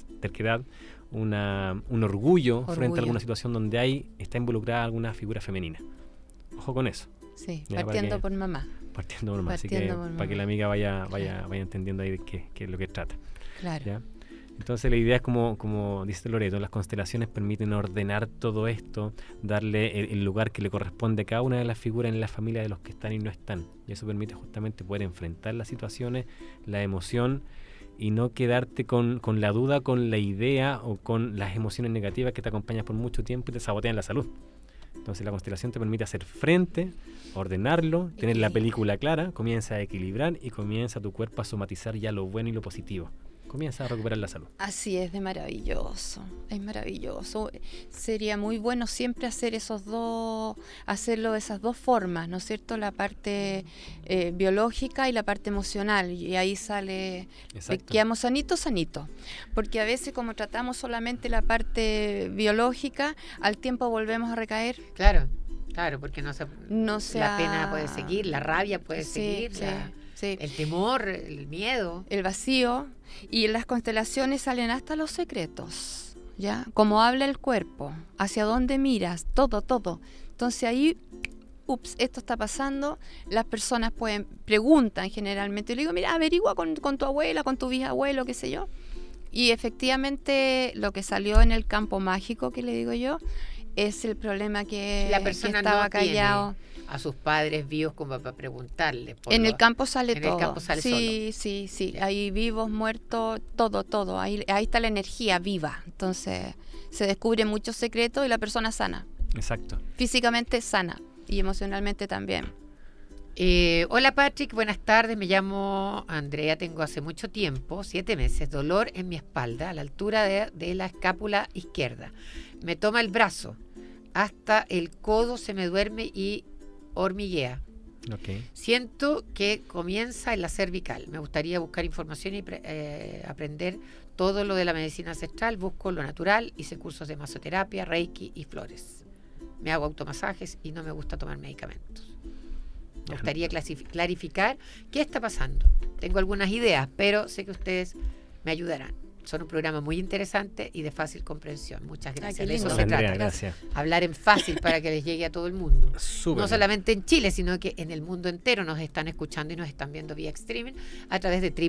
un orgullo frente Orgullo. a alguna situación donde está involucrada alguna figura femenina. Ojo con eso. Sí, Ya, partiendo para por mamá. Partiendo normal, así que Partiendo por para mamá. que la amiga vaya entendiendo ahí de qué es lo que trata. Claro. ¿Ya? Entonces la idea es como dice Loreto, las constelaciones permiten ordenar todo esto, darle el lugar que le corresponde a cada una de las figuras en la familia de los que están y no están. Y eso permite justamente poder enfrentar las situaciones, la emoción y no quedarte con la duda, con la idea o con las emociones negativas que te acompañan por mucho tiempo y te sabotean la salud. Entonces la constelación te permite hacer frente, ordenarlo, tener la película clara, comienza a equilibrar y comienza tu cuerpo a somatizar ya lo bueno y lo positivo. Comienza a recuperar la salud. Así es, de maravilloso, es maravilloso. Sería muy bueno siempre hacer hacerlo de esas dos formas, ¿no es cierto? La parte biológica y la parte emocional, y ahí sale, Exacto. quedamos sanitos, porque a veces como tratamos solamente la parte biológica, al tiempo volvemos a recaer. Claro, porque No la pena puede seguir, la rabia puede seguir, sí. el temor, el miedo. El vacío, y en las constelaciones salen hasta los secretos, ¿ya? Cómo habla el cuerpo, hacia dónde miras, todo. Entonces ahí, esto está pasando, las personas preguntan generalmente, yo le digo, mira, averigua con tu abuela, con tu bisabuelo, qué sé yo. Y efectivamente lo que salió en el campo mágico, que le digo yo, es el problema que La persona estaba no callado. tiene a sus padres vivos como para preguntarle. En el campo sale en todo. el campo sale sí. Ahí vivos, muertos, todo. Ahí está la energía viva. Entonces se descubren muchos secretos y la persona sana. Exacto. Físicamente sana y emocionalmente también. Hola Patrick, buenas tardes, me llamo Andrea, tengo hace mucho tiempo, 7 meses, dolor en mi espalda a la altura de la escápula izquierda. Me toma el brazo, hasta el codo se me duerme y hormiguea. Okay. Siento que comienza en la cervical. Me gustaría buscar información y aprender todo lo de la medicina ancestral. Busco lo natural, hice cursos de masoterapia, reiki y flores. Me hago automasajes y no me gusta tomar medicamentos. Me gustaría clarificar qué está pasando. Tengo algunas ideas, pero sé que ustedes me ayudarán. Son un programa muy interesante y de fácil comprensión. Muchas gracias. qué De eso lindo. se Andrea, trata. gracias. Hablar en fácil para que les llegue a todo el mundo. Súper No bien. solamente en Chile, sino que en el mundo entero nos están escuchando y nos están viendo vía streaming a través de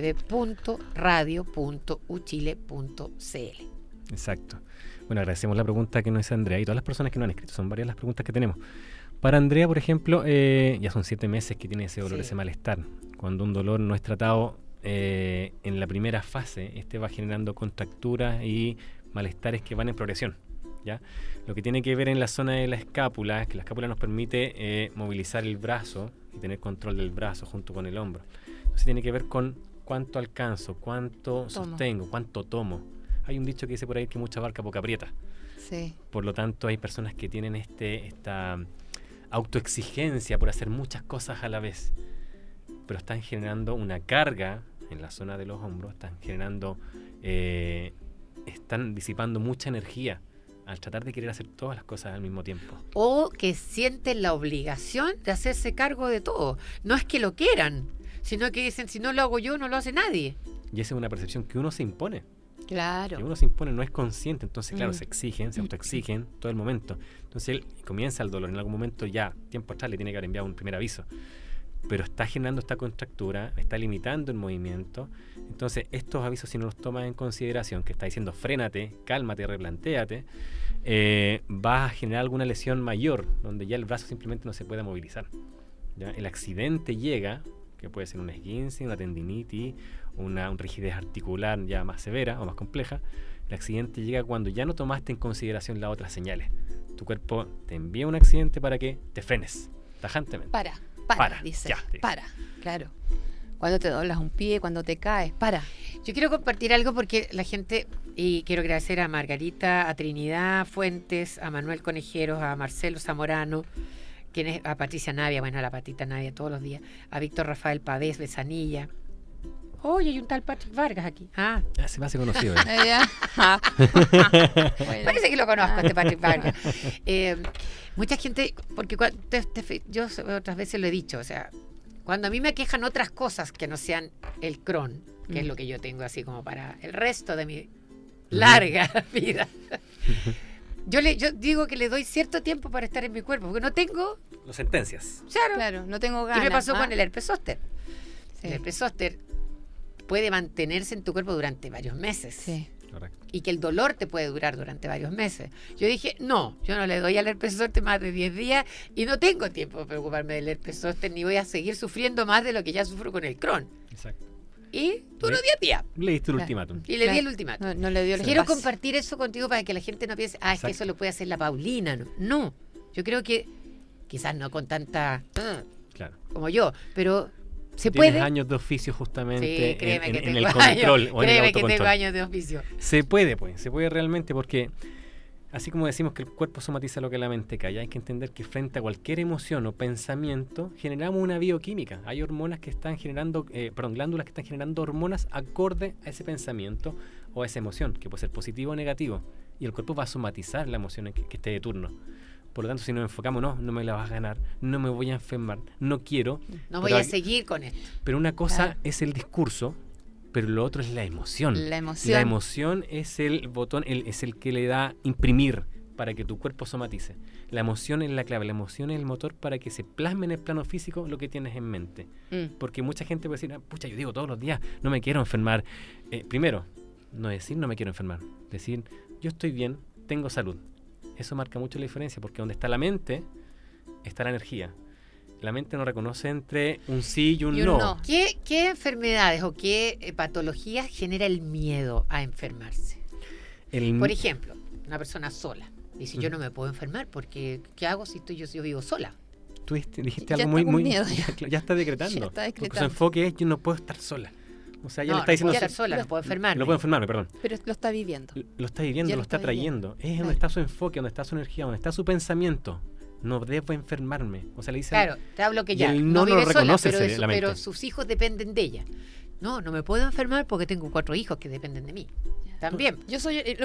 www.radio.uchile.cl. Exacto. Bueno, agradecemos la pregunta que nos hace Andrea y todas las personas que nos han escrito. Son varias las preguntas que tenemos. Para Andrea, por ejemplo, ya son 7 meses que tiene ese dolor, Sí. ese malestar. Cuando un dolor no es tratado en la primera fase, va generando contracturas y malestares que van en progresión, ¿ya? Lo que tiene que ver en la zona de la escápula es que la escápula nos permite movilizar el brazo y tener control del brazo junto con el hombro. Entonces tiene que ver con cuánto alcanzo, cuánto sostengo, cuánto tomo. Hay un dicho que dice por ahí que mucha barca poca aprieta. Sí. Por lo tanto, hay personas que tienen esta autoexigencia por hacer muchas cosas a la vez, pero están generando una carga en la zona de los hombros, están disipando mucha energía al tratar de querer hacer todas las cosas al mismo tiempo. O que sienten la obligación de hacerse cargo de todo. No es que lo quieran, sino que dicen, si no lo hago yo, no lo hace nadie. Y esa es una percepción que uno se impone. Claro. Que uno se impone, no es consciente. Entonces, claro, se autoexigen todo el momento. Entonces, él comienza el dolor. En algún momento ya, tiempo atrás, le tiene que haber enviado un primer aviso. Pero está generando esta contractura, está limitando el movimiento. Entonces, estos avisos, si no los tomas en consideración, que está diciendo frénate, cálmate, replantéate, va a generar alguna lesión mayor, donde ya el brazo simplemente no se puede movilizar. ¿Ya? El accidente llega, que puede ser un esguince, una tendinitis, una rigidez articular ya más severa o más compleja. El accidente llega cuando ya no tomaste en consideración las otras señales. Tu cuerpo te envía un accidente para que te frenes tajantemente. Para, dice. Para, claro. Cuando te doblas un pie, cuando te caes, para. Yo quiero compartir algo porque la gente, y quiero agradecer a Margarita, a Trinidad Fuentes, a Manuel Conejeros, a Marcelo Zamorano, a Patricia Navia, bueno, a la Patita Navia todos los días, a Víctor Rafael Pavés, Besanilla. Oye, hay un tal Patrick Vargas aquí. Se me hace conocido. Bueno. Parece que lo conozco, este Patrick Vargas. Mucha gente, porque yo otras veces lo he dicho, o sea, cuando a mí me quejan otras cosas que no sean el Crohn, que es lo que yo tengo así como para el resto de mi larga vida, yo digo que le doy cierto tiempo para estar en mi cuerpo, porque no tengo... Lo sentencias. Claro, no tengo ganas. ¿Qué me pasó con el herpes zóster? Sí. El herpes zóster puede mantenerse en tu cuerpo durante varios meses. Sí. Correcto. Y que el dolor te puede durar durante varios meses. Yo dije, no, yo no le doy al herpes zóster más de 10 días y no tengo tiempo de preocuparme del herpes zóster ni voy a seguir sufriendo más de lo que ya sufro con el Crohn. Exacto. Y duró 10 días. Le diste el ultimátum. Y le di el ultimátum. No le dio el Quiero espacio. compartir eso contigo para que la gente no piense, es que eso lo puede hacer la Paulina. No, yo creo que quizás no con tanta Claro. como yo, pero se Tienes puede. años de oficio justamente Sí, créeme que en tengo el control años, o en el créeme que autocontrol. tengo años de oficio. Se puede realmente, porque así como decimos que el cuerpo somatiza lo que la mente calla, hay que entender que frente a cualquier emoción o pensamiento generamos una bioquímica. Hay hormonas que están generando, glándulas que están generando hormonas acorde a ese pensamiento o a esa emoción, que puede ser positivo o negativo, y el cuerpo va a somatizar la emoción que esté de turno. Por lo tanto, si nos enfocamos, no me la vas a ganar, no me voy a enfermar, no quiero. No voy a seguir con esto. Pero una cosa es el discurso, pero lo otro es la emoción. La emoción. La emoción es el botón, es el que le da imprimir para que tu cuerpo somatice. La emoción es la clave, la emoción es el motor para que se plasme en el plano físico lo que tienes en mente. Porque mucha gente puede decir, pucha, yo digo todos los días, no me quiero enfermar. Primero, no decir no me quiero enfermar, decir yo estoy bien, tengo salud. Eso marca mucho la diferencia, porque donde está la mente, está la energía. La mente no reconoce entre un sí y un no. ¿Qué enfermedades o qué patologías genera el miedo a enfermarse? Por ejemplo, una persona sola dice, yo no me puedo enfermar porque ¿qué hago si yo vivo sola? Tú dijiste Ya algo está muy miedo, ya está decretando. Ya está decretando. Porque su enfoque es yo no puedo estar sola. O sea, ya No, le está diciendo... no puedo estar sola, no puedo enfermarme. No puedo enfermarme, perdón. Pero lo está viviendo. Lo está viviendo, Ya lo está trayendo. Es donde está su enfoque, donde está su energía, donde está su pensamiento. No debo enfermarme. O sea, le dice... Claro, te hablo que ya no vive lo reconoce sola, la mente. pero sus hijos dependen de ella. No me puedo enfermar porque tengo 4 hijos que dependen de mí. También. Yo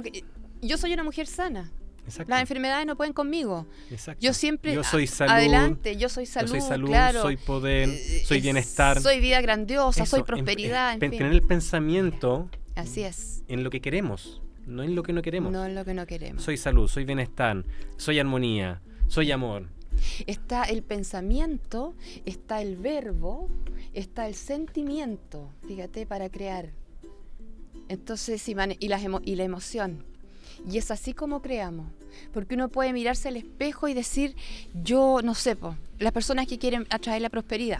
soy una mujer sana. Exacto. Las enfermedades no pueden conmigo. Exacto. Yo siempre yo soy salud, adelante, yo soy salud, claro. soy poder, soy bienestar. Soy vida grandiosa, Eso, soy prosperidad, en fin. Tener el pensamiento Así es. en lo que queremos, no en lo que no queremos. No en lo que no queremos. Soy salud, soy bienestar, soy armonía, soy amor. Está el pensamiento, está el verbo, está el sentimiento, fíjate, para crear. Entonces, y la emoción. Y es así como creamos. Porque uno puede mirarse al espejo y decir, yo no sé, las personas que quieren atraer la prosperidad.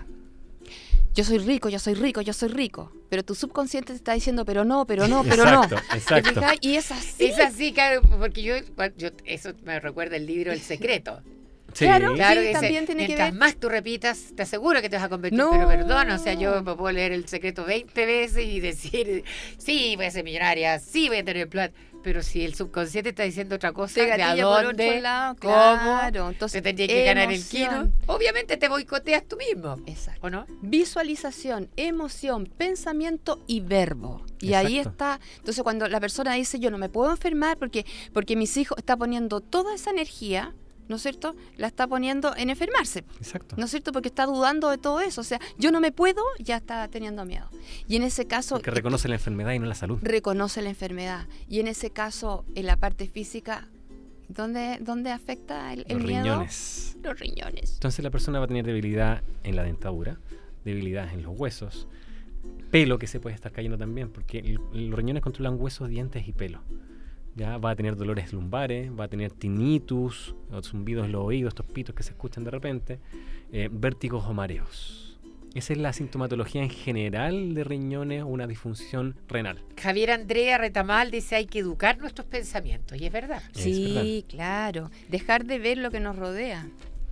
Yo soy rico, yo soy rico, yo soy rico. Pero tu subconsciente te está diciendo, pero no. Exacto. Y es así. Es así, claro, porque yo eso me recuerda el libro El Secreto. Sí. Claro, Claro, sí, dice, también tiene que mientras ver. más tú repitas, te aseguro que te vas a convertir. No. Pero perdona, o sea, yo me puedo leer El Secreto 20 veces y decir, sí, voy a ser millonaria, sí, voy a tener plata. Pero si el subconsciente está diciendo otra cosa, Te ¿de a gatilla por dónde? otro lado, ¿Cómo? claro. Entonces, Te tendría que ganar el emoción. kino. Obviamente te boicoteas tú mismo. Exacto. ¿O no? Visualización, emoción, pensamiento y verbo. Y ahí Exacto. está. Entonces, cuando la persona dice, yo no me puedo enfermar porque mis hijos, está poniendo toda esa energía, ¿no es cierto? La está poniendo en enfermarse. Exacto. ¿No es cierto? Porque está dudando de todo eso. O sea, yo no me puedo, ya está teniendo miedo. Y en ese caso... Porque reconoce la enfermedad y no la salud. reconoce la enfermedad. Y en ese caso, en la parte física, ¿dónde afecta el Los miedo? riñones. Los riñones. Entonces la persona va a tener debilidad en la dentadura, debilidad en los huesos, pelo que se puede estar cayendo también, porque los riñones controlan huesos, dientes y pelo. Ya va a tener dolores lumbares, va a tener tinnitus, o zumbidos en los oídos, estos pitos que se escuchan de repente, vértigos o mareos. Esa es la sintomatología en general de riñones o una disfunción renal. Javier Andrea Retamal dice, hay que educar nuestros pensamientos. Y es verdad. Es Sí, claro. Dejar de ver lo que nos rodea.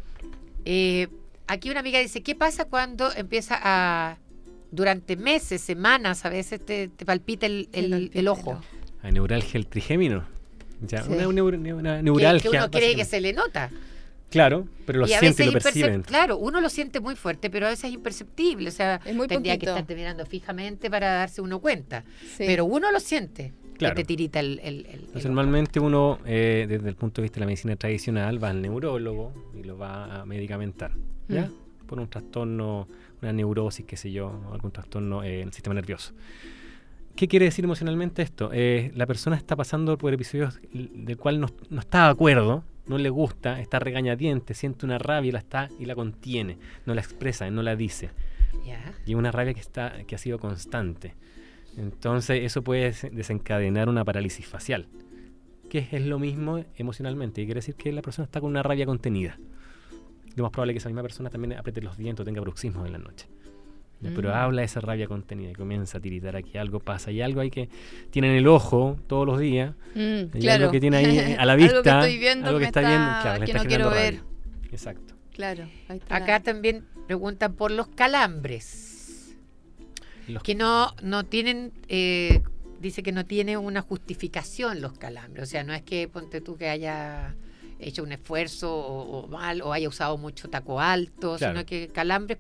Aquí una amiga dice, ¿qué pasa cuando empieza a, durante meses, semanas, a veces te palpita el ojo? A neuralgia el trigémino. Ya, Sí. una neuralgia. Que uno cree que básicamente. se le nota. Claro, pero lo Y a siente y lo veces percibe. claro, uno lo siente muy fuerte, pero a veces es imperceptible. O sea, Es muy tendría que poquito. estarte mirando fijamente para darse uno cuenta. Sí. Pero uno lo siente, Claro. que te tirita el Entonces, ojo. normalmente uno, desde el punto de vista de la medicina tradicional, va al neurólogo y lo va a medicamentar, ¿ya? Por un trastorno, una neurosis, qué sé yo, algún trastorno en el sistema nervioso. ¿Qué quiere decir emocionalmente esto? La persona está pasando por episodios del cual no está de acuerdo, no le gusta, está regañadiente, siente una rabia y la contiene, no la expresa, no la dice. Ya. Y una rabia que ha sido constante. Entonces eso puede desencadenar una parálisis facial, que es lo mismo emocionalmente, y quiere decir que la persona está con una rabia contenida. Lo más probable es que esa misma persona también apriete los dientes o tenga bruxismo en la noche. ¿Ya? Pero habla de esa rabia contenida y comienza a tiritar aquí, algo pasa, y algo hay que tiene en el ojo todos los días, y claro. algo que tiene ahí a la vista, algo que estoy viendo algo que me está viendo, claro, le que está no quiero generando ver. rabia. Exacto. Claro. Ahí está Acá también preguntan por los calambres, Los- que no tienen, dice que no tiene una justificación los calambres. O sea, no es que ponte tú que haya hecho un esfuerzo o mal, o haya usado mucho taco alto, Claro. sino que calambres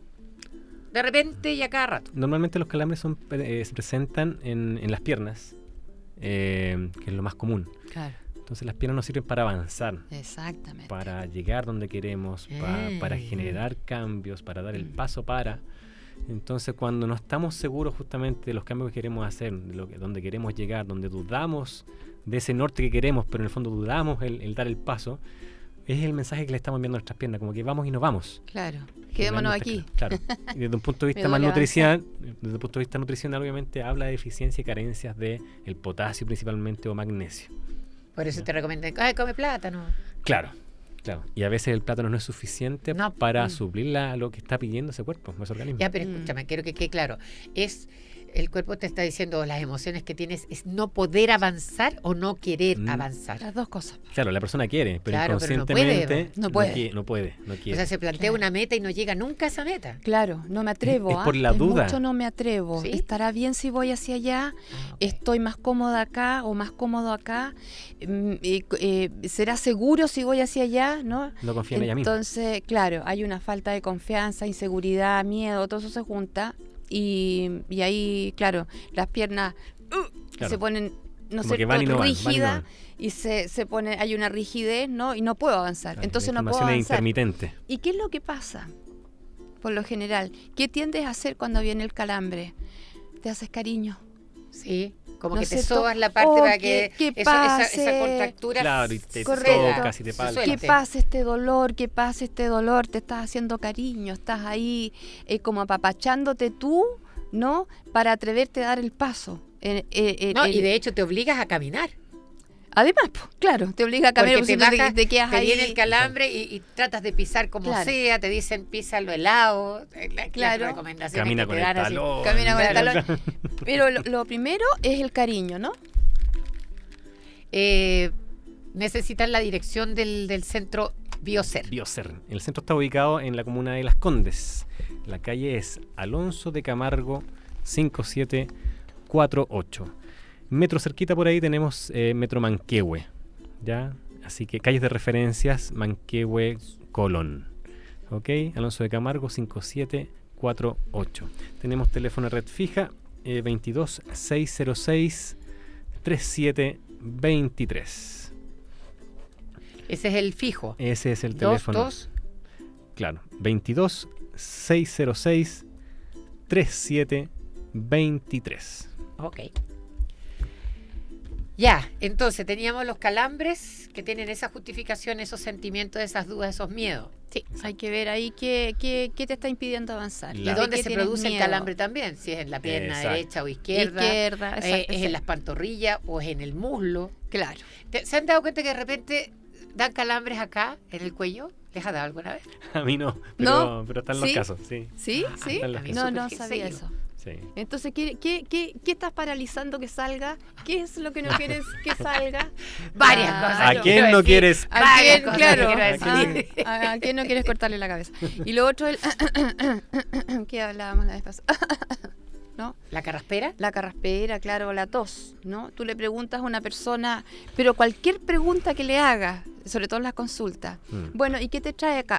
de repente y a cada rato. Normalmente los calambres se presentan en las piernas, que es lo más común. Claro. Entonces las piernas nos sirven para avanzar, Exactamente. para llegar donde queremos, para generar cambios, para dar el paso para. Entonces cuando no estamos seguros justamente de los cambios que queremos hacer, de donde queremos llegar, donde dudamos de ese norte que queremos, pero en el fondo dudamos el dar el paso, es el mensaje que le estamos enviando a nuestras piernas, como que vamos y nos vamos. Claro. Quedémonos aquí. Claro. Y desde un punto de vista Me más duele nutricional, desde el punto de vista nutricional, obviamente habla de deficiencia y carencias de el potasio principalmente o magnesio. Por eso te recomiendan, ay, come plátano. Claro. Y a veces el plátano no es suficiente No. para suplir lo que está pidiendo ese cuerpo, ese organismo. Ya, pero escúchame, quiero que quede claro. El cuerpo te está diciendo, las emociones que tienes es no poder avanzar o no querer avanzar. Las dos cosas. Claro, la persona quiere, pero Claro, pero no inconscientemente puede. No puede. No quiere. O sea, se plantea Claro. una meta y no llega nunca a esa meta. Claro, no me atrevo. Es por la duda. Mucho no me atrevo. ¿Sí? ¿Estará bien si voy hacia allá? Ok. ¿Estoy más cómoda acá o más cómodo acá? ¿Será seguro si voy hacia allá? ¿No? No confía en ella misma. Entonces, claro, hay una falta de confianza, inseguridad, miedo, todo eso se junta. Y ahí, claro, las piernas Claro. se ponen, no Como sé, que van y no van, rígidas. van Y se pone, hay una rigidez, ¿no? Y no puedo avanzar. Claro, Entonces la no puedo inflamación es avanzar. intermitente. ¿Y qué es lo que pasa? Por lo general, ¿qué tiendes a hacer cuando viene el calambre? Te haces cariño. Sí, como ¿No que es te cierto? sobas la parte Oh, para que esa pase. contractura. Claro, y te Correcto. tocas y te Se palpas. suelta. ¿Qué pasa este dolor? ¿Qué pasa este dolor? Te estás haciendo cariño, estás ahí como apapachándote tú, ¿no? Para atreverte a dar el paso. No, y de hecho te obligas a caminar. Además, pues, claro, te obliga a caminar Porque te porque bajas, te quedas te ahí. viene el calambre y tratas de pisar como Claro. sea, te dicen písalo helado, Claro. las recomendaciones Camina que con te el dan así. talón. Camina con el Claro. talón. Pero lo primero es el cariño, ¿no? Necesitan la dirección del centro Biocer. Biocer. El centro está ubicado en la comuna de Las Condes. La calle es Alonso de Camargo 5748. Metro cerquita por ahí tenemos Metro Manquehue, ¿ya? Así que calles de referencias, Manquehue, Colón. ¿Ok? Alonso de Camargo 5748. Tenemos teléfono red fija 22 606 3723. Ese es el fijo. Ese es el teléfono. 22. Claro, 22 606 3723. Ok. Ya, entonces teníamos los calambres que tienen esa justificación, esos sentimientos, esas dudas, esos miedos. Sí, hay que ver ahí qué te está impidiendo avanzar. ¿Y La- dónde ¿De qué se tienes produce el miedo? calambre también? Si es en la pierna Exacto. derecha o izquierda, Izquierda, exacto, es sí. en las pantorrillas o es en el muslo. Claro. ¿Se han dado cuenta que de repente dan calambres acá, en el cuello? ¿Les ha dado alguna vez? A mí no, ¿No? pero están los ¿Sí? casos, sí. ¿Sí? ¿Sí? están los a mí casos. No súper sabía seguido. eso. Sí. Entonces, ¿qué estás paralizando que salga? ¿Qué es lo que no quieres que salga? Varias Claro. cosas. ¿A quiero quién no decir. quieres? ¿A Varias quién, cosas claro, quiero decir. ¿A quién no quieres cortarle la cabeza? Y lo otro, el ¿qué hablábamos la vez pasada? ¿No? ¿La carraspera? La carraspera, claro, la tos, ¿no? Tú le preguntas a una persona, pero cualquier pregunta que le hagas, sobre todo en las consultas, bueno, ¿y qué te trae acá?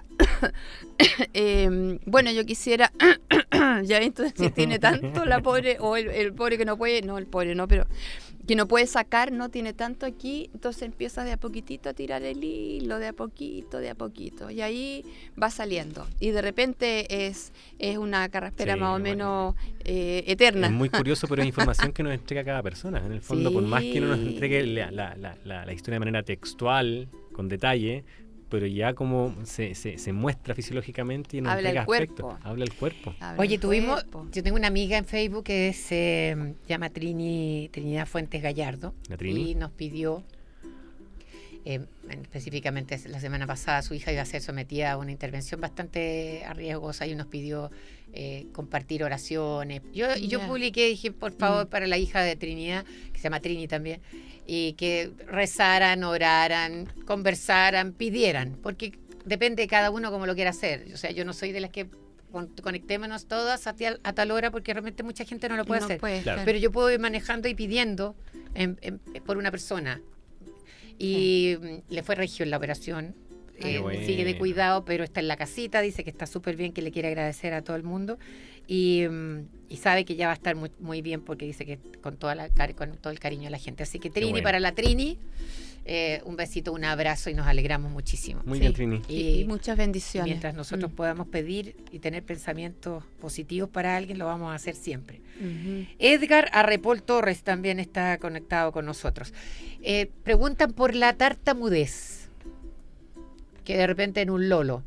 Bueno, yo quisiera, ya entonces si tiene tanto la pobre, o el pobre que no puede, no, el pobre no, pero que no puede sacar, no tiene tanto aquí, entonces empiezas de a poquitito a tirar el hilo, de a poquito, y ahí va saliendo. Y de repente es una carraspera Sí, más o bueno. menos eterna. Es muy curioso, pero es información que nos entrega cada persona. En el fondo, por más que no nos Sí. entregue la historia de manera textual, con detalle, pero ya como se muestra fisiológicamente y nos Habla el entrega cuerpo. aspectos. Habla el cuerpo. Habla Oye, el tuvimos, cuerpo. yo tengo una amiga en Facebook que se llama Trinidad Fuentes Gallardo. ¿La Trini? Y nos pidió, específicamente la semana pasada, su hija iba a ser sometida a una intervención bastante arriesgosa y nos pidió compartir oraciones. Yo Ya. publiqué, dije, por favor, para la hija de Trinidad, que se llama Trini también, y que rezaran, oraran, conversaran, pidieran, porque depende de cada uno como lo quiera hacer. O sea, yo no soy de las que conectémonos todas a tal hora, porque realmente mucha gente no lo puede No hacer. puede, Claro. Pero yo puedo ir manejando y pidiendo por una persona. Y le fue regio en la operación. Qué bueno. Sigue de cuidado, pero está en la casita. Dice que está súper bien, que le quiere agradecer a todo el mundo. Y sabe que ya va a estar muy, muy bien, porque dice que con todo el cariño de la gente. Así que Trini, bueno. para la Trini, un besito, un abrazo, y nos alegramos muchísimo. Muy Sí. bien, Trini. Y muchas bendiciones. Mientras nosotros podamos pedir y tener pensamientos positivos para alguien, lo vamos a hacer siempre. Ujú. Edgar Arrepol Torres también está conectado con nosotros. Preguntan por la tartamudez, que de repente en un lolo.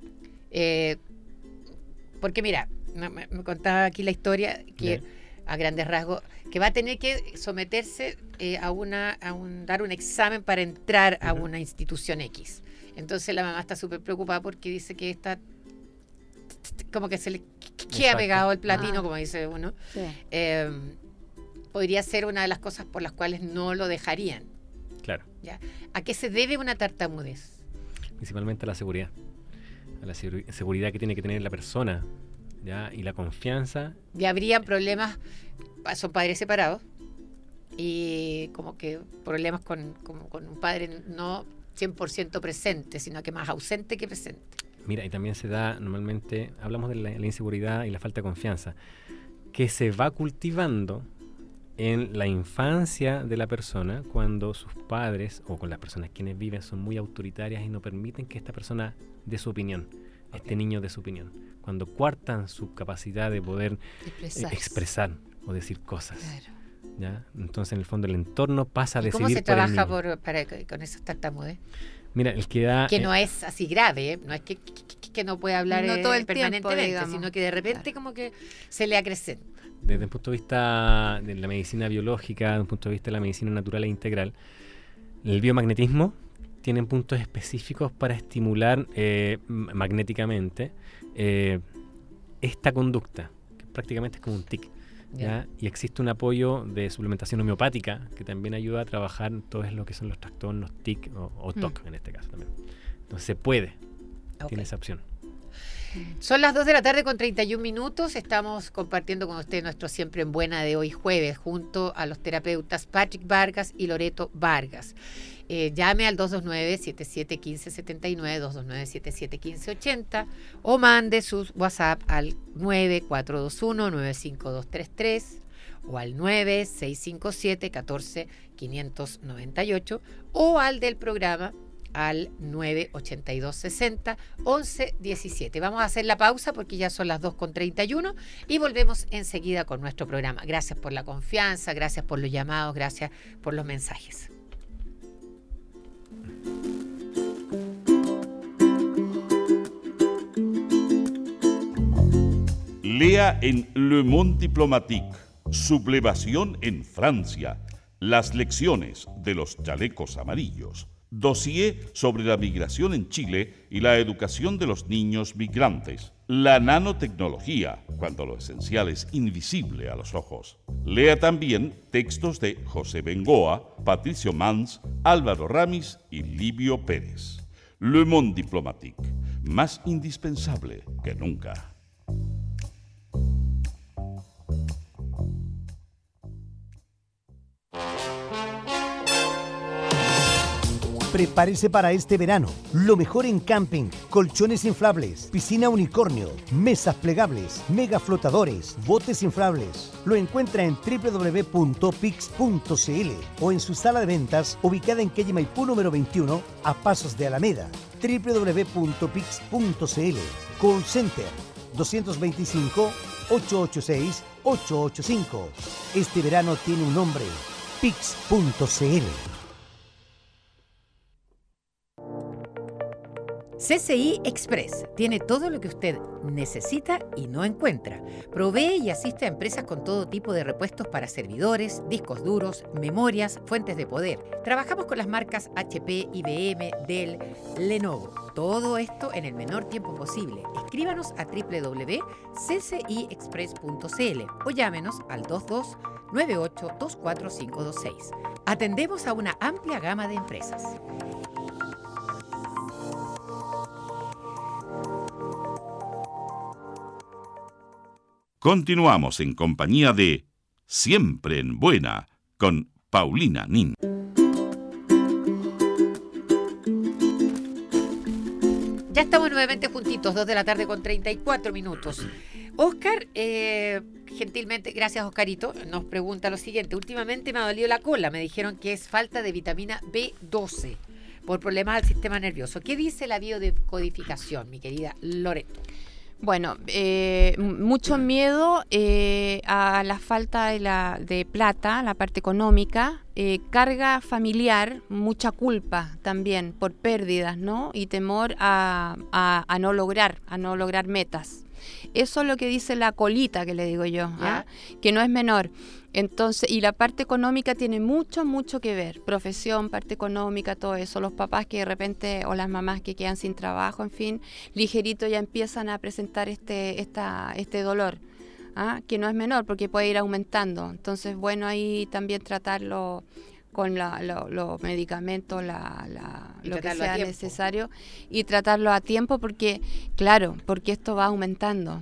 Porque mira, me contaba aquí la historia que Ya. a grandes rasgos, que va a tener que someterse dar un examen para entrar a Ujú. una institución X. Entonces la mamá está súper preocupada porque dice que está como que se le queda Exacto. pegado el platino, Ah. como dice uno. Sí. Podría ser una de las cosas por las cuales no lo dejarían. Claro. ¿Ya? ¿A qué se debe una tartamudez? Principalmente a la seguridad. A la seguridad que tiene que tener la persona, ¿ya? Y la confianza. Ya habrían problemas, son padres separados, y como que problemas con un padre no 100% presente, sino que más ausente que presente. Mira, y también se da normalmente, hablamos de la inseguridad y la falta de confianza, que se va cultivando en la infancia de la persona cuando sus padres o con las personas quienes viven son muy autoritarias y no permiten que esta persona dé su opinión, este niño dé su opinión. Cuando coartan su capacidad de poder expresar o decir cosas. Claro. ¿Ya? Entonces, en el fondo, el entorno pasa a ¿Y decidir cómo se por el trabaja niño. con esas tartamudez? Mira, el que da... Que no es así grave, ¿eh? No es que no puede hablar No todo el tiempo, permanentemente, digamos. sino que de repente Claro. como que se le acrecen. Desde el punto de vista de la medicina biológica, desde el punto de vista de la medicina natural e integral, el biomagnetismo tiene puntos específicos para estimular magnéticamente esta conducta, que prácticamente es como un tic. ¿Ya? Y existe un apoyo de suplementación homeopática que también ayuda a trabajar todo lo que son los trastornos TIC o TOC en este caso también. Entonces se puede, Ok. tiene esa opción. Son las 2 de la tarde con 31 minutos. Estamos compartiendo con usted nuestro Siempre en Buena de hoy jueves, junto a los terapeutas Patrick Vargas y Loreto Vargas. Llame al 229-7715-79, 229-7715-80 o mande sus WhatsApp al 9421-95233 o al 9657-14-598 o al del programa al 982-60-11-17. Vamos a hacer la pausa porque ya son las 2:31 y volvemos enseguida con nuestro programa. Gracias por la confianza, gracias por los llamados, gracias por los mensajes. Lea en Le Monde Diplomatique, Sublevación en Francia, las lecciones de los chalecos amarillos, dossier sobre la migración en Chile y la educación de los niños migrantes, la nanotecnología, cuando lo esencial es invisible a los ojos. Lea también textos de José Bengoa, Patricio Mans, Álvaro Ramis y Livio Pérez. Le Monde Diplomatique, más indispensable que nunca. Prepárese para este verano. Lo mejor en camping, colchones inflables, piscina unicornio, mesas plegables, mega flotadores, botes inflables. Lo encuentra en www.pix.cl o en su sala de ventas ubicada en calle Maipú número 21 a pasos de Alameda. www.pix.cl. Call Center 225-886-885. Este verano tiene un nombre. Pix.cl. CCI Express tiene todo lo que usted necesita y no encuentra. Provee y asiste a empresas con todo tipo de repuestos para servidores, discos duros, memorias, fuentes de poder. Trabajamos con las marcas HP, IBM, Dell, Lenovo. Todo esto en el menor tiempo posible. Escríbanos a www.cciexpress.cl o llámenos al 2298-24526. Atendemos a una amplia gama de empresas. Continuamos en compañía de Siempre en Buena con Paulina Nin. Ya estamos nuevamente juntitos, 2 de la tarde con 34 minutos. Oscar, gentilmente, gracias Oscarito, nos pregunta lo siguiente. Últimamente me ha dolido la cola, me dijeron que es falta de vitamina B12 por problemas del sistema nervioso. ¿Qué dice la biodecodificación, mi querida Loreto? Bueno, mucho miedo a la falta de plata, la parte económica, carga familiar, mucha culpa también por pérdidas, ¿no? Y temor a no lograr metas. Eso es lo que dice la colita, que le digo yo, ¿ah? Que no es menor. Entonces, y la parte económica tiene mucho que ver, profesión, parte económica, todo eso. Los papás que de repente, o las mamás que quedan sin trabajo, en fin, ligerito ya empiezan a presentar este dolor, ¿ah? Que no es menor porque puede ir aumentando. Entonces, bueno, ahí también tratarlo con los medicamentos, lo que sea necesario, y tratarlo a tiempo porque esto va aumentando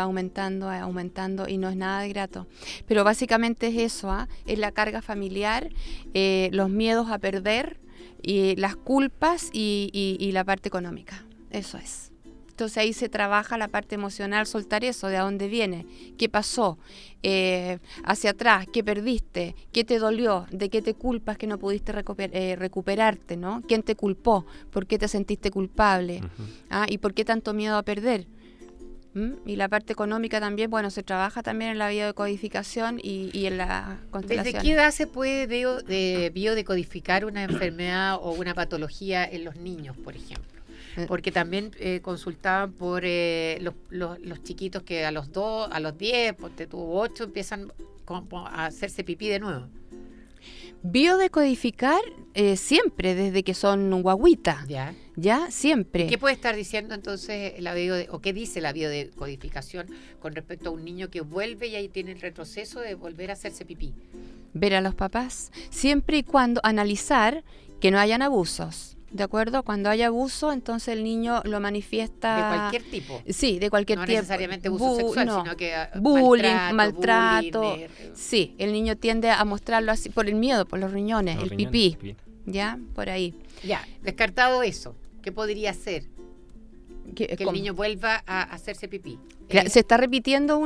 y no es nada de grato. Pero básicamente es eso, es la carga familiar, los miedos a perder, y las culpas y la parte económica. Eso es. Entonces ahí se trabaja la parte emocional, soltar eso, de a dónde viene, qué pasó, hacia atrás, qué perdiste, qué te dolió, de qué te culpas que no pudiste recuperarte, ¿no? ¿Quién te culpó? ¿Por qué te sentiste culpable? Uh-huh. ¿Y por qué tanto miedo a perder? Y la parte económica también, bueno, se trabaja también en la biodecodificación y en la constelación. ¿Desde qué edad se puede biodecodificar una enfermedad o una patología en los niños, por ejemplo? Porque también consultaban por los chiquitos que a los 2, a los 10, porque tuvo 8, empiezan a hacerse pipí de nuevo. Biodecodificar siempre, desde que son guaguitas. Ya, siempre. ¿Qué puede estar diciendo entonces o qué dice la biodecodificación con respecto a un niño que vuelve y ahí tiene el retroceso de volver a hacerse pipí? Ver a los papás, siempre y cuando analizar que no hayan abusos. ¿de acuerdo? Cuando hay abuso, entonces el niño lo manifiesta... De cualquier tipo. Sí, de cualquier No tipo. necesariamente abuso sexual, no. sino que Bullying, maltrato. bullying, Sí, el niño tiende a mostrarlo así por el miedo, por los riñones, Los el riñones, pipí, ¿ya? Por ahí. Ya, descartado eso, ¿qué podría ser? Que el ¿Cómo? niño vuelva a hacerse pipí. Se está repitiendo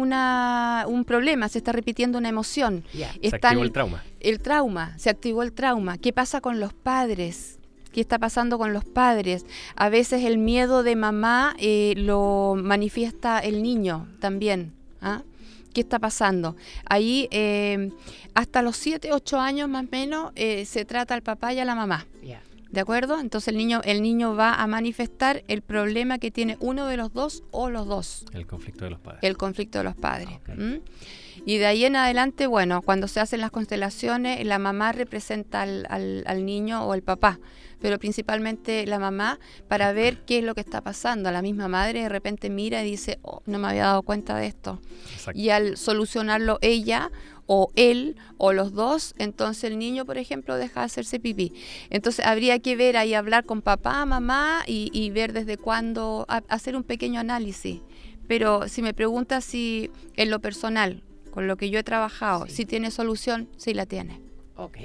un problema, se está repitiendo una emoción. Ya. Se activó el trauma. El trauma, se activó el trauma. ¿Qué pasa con los padres? ¿Qué está pasando con los padres? A veces el miedo de mamá lo manifiesta el niño también. ¿Ah? ¿Qué está pasando? Ahí hasta los 7, 8 años más o menos se trata al papá y a la mamá. Ya. ¿De acuerdo? Entonces el niño va a manifestar el problema que tiene uno de los dos o los dos. El conflicto de los padres. El conflicto de los padres. Okay. ¿Mm? Y de ahí en adelante, bueno, cuando se hacen las constelaciones, la mamá representa al niño o el papá, pero principalmente la mamá para ver qué es lo que está pasando. La misma madre de repente mira y dice, oh, no me había dado cuenta de esto. Exacto. Y al solucionarlo ella o él o los dos, entonces el niño, por ejemplo, deja de hacerse pipí. Entonces habría que ver ahí, hablar con papá, mamá y ver desde cuándo, hacer un pequeño análisis. Pero si me preguntas si en lo personal, con lo que yo he trabajado, Sí. si tiene solución, sí la tiene. Ok.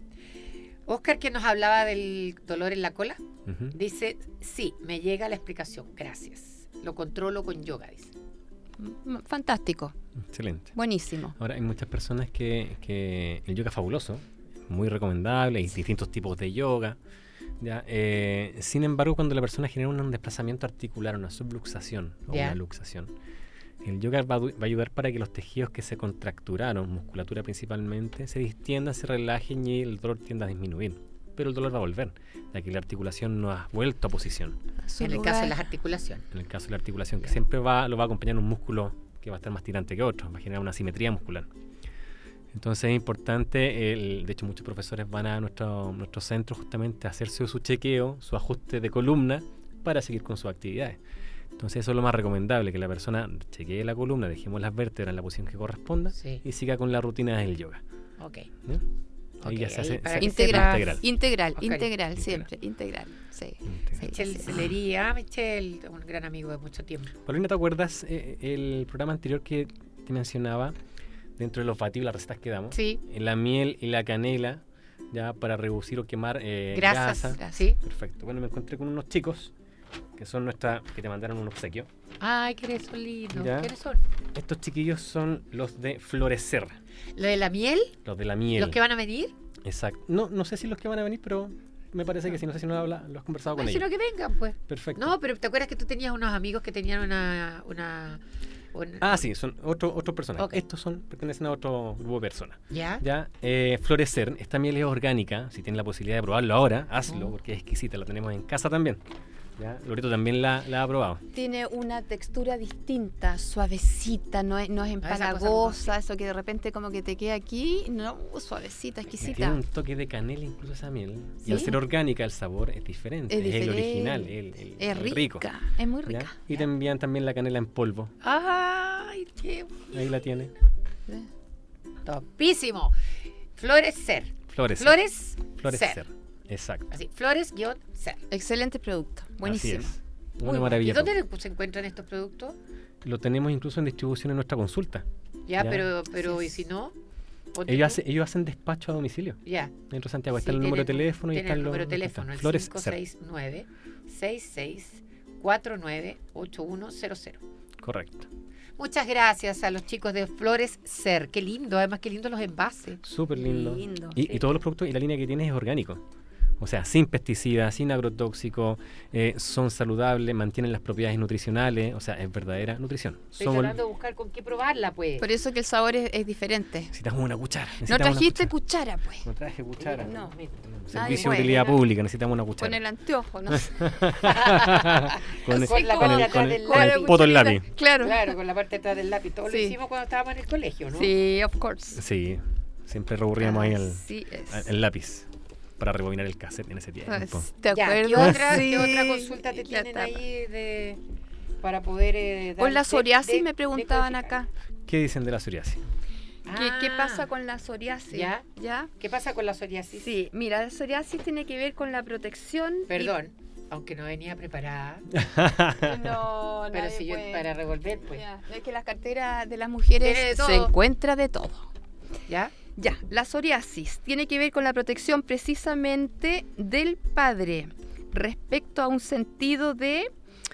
Oscar, que nos hablaba del dolor en la cola, Ujú. dice, sí, me llega la explicación, gracias. Lo controlo con yoga, dice. Fantástico, Excelente. buenísimo. Ahora, hay muchas personas que el yoga es fabuloso, muy recomendable, hay distintos tipos de yoga. ¿Ya? Sin embargo, cuando la persona genera un desplazamiento articular, una subluxación o Ya. una luxación, el yoga va a ayudar para que los tejidos que se contracturaron, musculatura principalmente, se distiendan, se relajen y el dolor tienda a disminuir. Pero el dolor va a volver, ya que la articulación no ha vuelto a posición. En el caso de las articulaciones. En el caso de la articulación, que Ya. siempre lo va a acompañar un músculo que va a estar más tirante que otro, va a generar una asimetría muscular. Entonces es importante, de hecho muchos profesores van a nuestro centro justamente a hacerse su chequeo, su ajuste de columna para seguir con sus actividades. Entonces eso es lo más recomendable, que la persona chequee la columna, dejemos las vértebras en la posición que corresponda Sí. y siga con la rutina del yoga. Ok. ¿Ya? Ahí Ok, ya se ahí hace para que Integral, integral. integral, Oscar, integral, siempre, integral. Sí. Michelle Sí. Celería, Michelle, un gran amigo de mucho tiempo. Paulina, ¿te acuerdas el programa anterior que te mencionaba dentro de los batidos, las recetas que damos? Sí, La miel y la canela, ya para reducir o quemar grasas, grasa. sí. Perfecto. Bueno, me encontré con unos chicos que son que te mandaron un obsequio. Ay, ¿quiénes son lindos? Ya. ¿Quiénes son? Estos chiquillos son los de Florecer, ¿Lo de la miel? los de la miel. ¿Los que van a venir? Exacto. No sé si los que van a venir, pero me parece que sí. No sé si no lo has conversado con Ay, ellos. sino que vengan, pues. Perfecto. No, pero ¿te acuerdas que tú tenías unos amigos que tenían una Ah, sí, son otros personajes. Ok. Estos pertenecen a otro grupo de personas. ¿Ya? Ya, Florecer, esta miel es orgánica. Si tienes la posibilidad de probarlo ahora, hazlo, Oh. porque es exquisita. La tenemos en casa también. Ya, Loreto también la ha probado. Tiene una textura distinta, suavecita, no es esa cosa empalagosa, eso que de repente como que te queda aquí, no, suavecita, Tiene exquisita. un toque de canela incluso esa miel. Y al ¿Sí? ser orgánica el sabor es diferente. Es el diferente. original, Es el rico. rica, es muy ¿Ya? rica. Y te envían también la canela en polvo. Ay, qué Ahí la tiene. topísimo. Florecer. Florecer. Florecer. Ser. Exacto. Así, flores-ser. Excelente producto, buenísimo. Así es. Muy Una bueno. maravilla. ¿Y dónde se encuentran estos productos? Lo tenemos incluso en distribución en nuestra consulta. Ya, Ya. pero Así ¿y es. si no? Ponte Ellos tú. hacen despacho a domicilio. Ya. Dentro de Santiago Sí, está el número de tienen- teléfono y tienen están el los número de teléfono, el Flores 569-6649-8100. Correcto. Muchas gracias a los chicos de Flores Ser. Qué lindo, además qué lindo los envases. Súper lindo. Lindo, Y sí. todos los productos y la línea que tienes es orgánico. O sea, sin pesticidas, sin agrotóxicos, son saludables, mantienen las propiedades nutricionales, o sea, es verdadera nutrición. Estoy tratando de buscar con qué probarla, pues. Por eso que el sabor es diferente. Necesitamos una cuchara. No necesitamos una trajiste cuchara. cuchara, pues. No traje cuchara. No. Servicio Nadie de utilidad puede. pública, necesitamos una cuchara. Con el anteojo, ¿no? con, Con la parte de atrás del con el lápiz. poto del lápiz. Claro. Claro, con la parte de atrás del lápiz. Todo Sí. lo hicimos cuando estábamos en el colegio, ¿no? Sí, of course. Sí, siempre recurríamos ahí Así es. al lápiz para rebobinar el cassette en ese tiempo. ¿Te Ya, acuerdas? ¿qué otra, Sí, ¿qué otra consulta te la tienen tapa. ahí para poder dar Por la de- psoriasis de- me preguntaban decodificar? acá. ¿Qué dicen de la psoriasis? ¿Qué pasa con la psoriasis? ¿Ya? ¿Qué pasa con la psoriasis? Sí, mira, la psoriasis tiene que ver con la protección. Perdón, aunque no venía preparada. No, pero si yo para revolver, pues. Ya, es que la cartera de las mujeres se encuentra de todo. ¿Ya? Ya, la psoriasis tiene que ver con la protección precisamente del padre respecto a un sentido de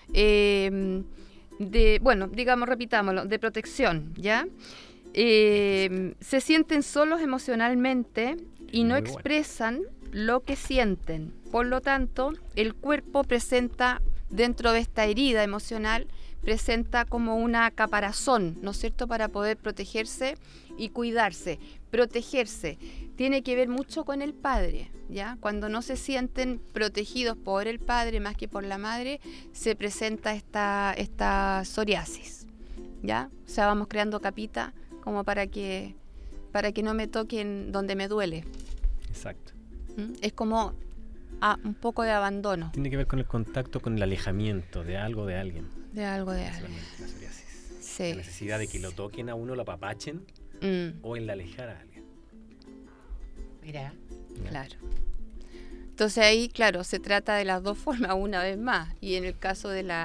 bueno, digamos, repitámoslo, de protección, ¿ya? Se sienten solos emocionalmente y no expresan lo que sienten. Por lo tanto, el cuerpo presenta, dentro de esta herida emocional, presenta como una caparazón, ¿no es cierto?, para poder protegerse y cuidarse. Protegerse tiene que ver mucho con el padre, ¿ya? Cuando no se sienten protegidos por el padre más que por la madre, se presenta esta psoriasis, ¿ya? O sea, vamos creando capita como para que no me toquen donde me duele. Exacto. Es como un poco de abandono. Tiene que ver con el contacto, con el alejamiento de algo, de alguien. De algo, de alguien. La psoriasis. Sí. La necesidad de que lo toquen a uno, lo apapachen, o el de alejar a alguien. Mira. Claro. Entonces ahí, claro, se trata de las dos formas una vez más. Y en el caso de la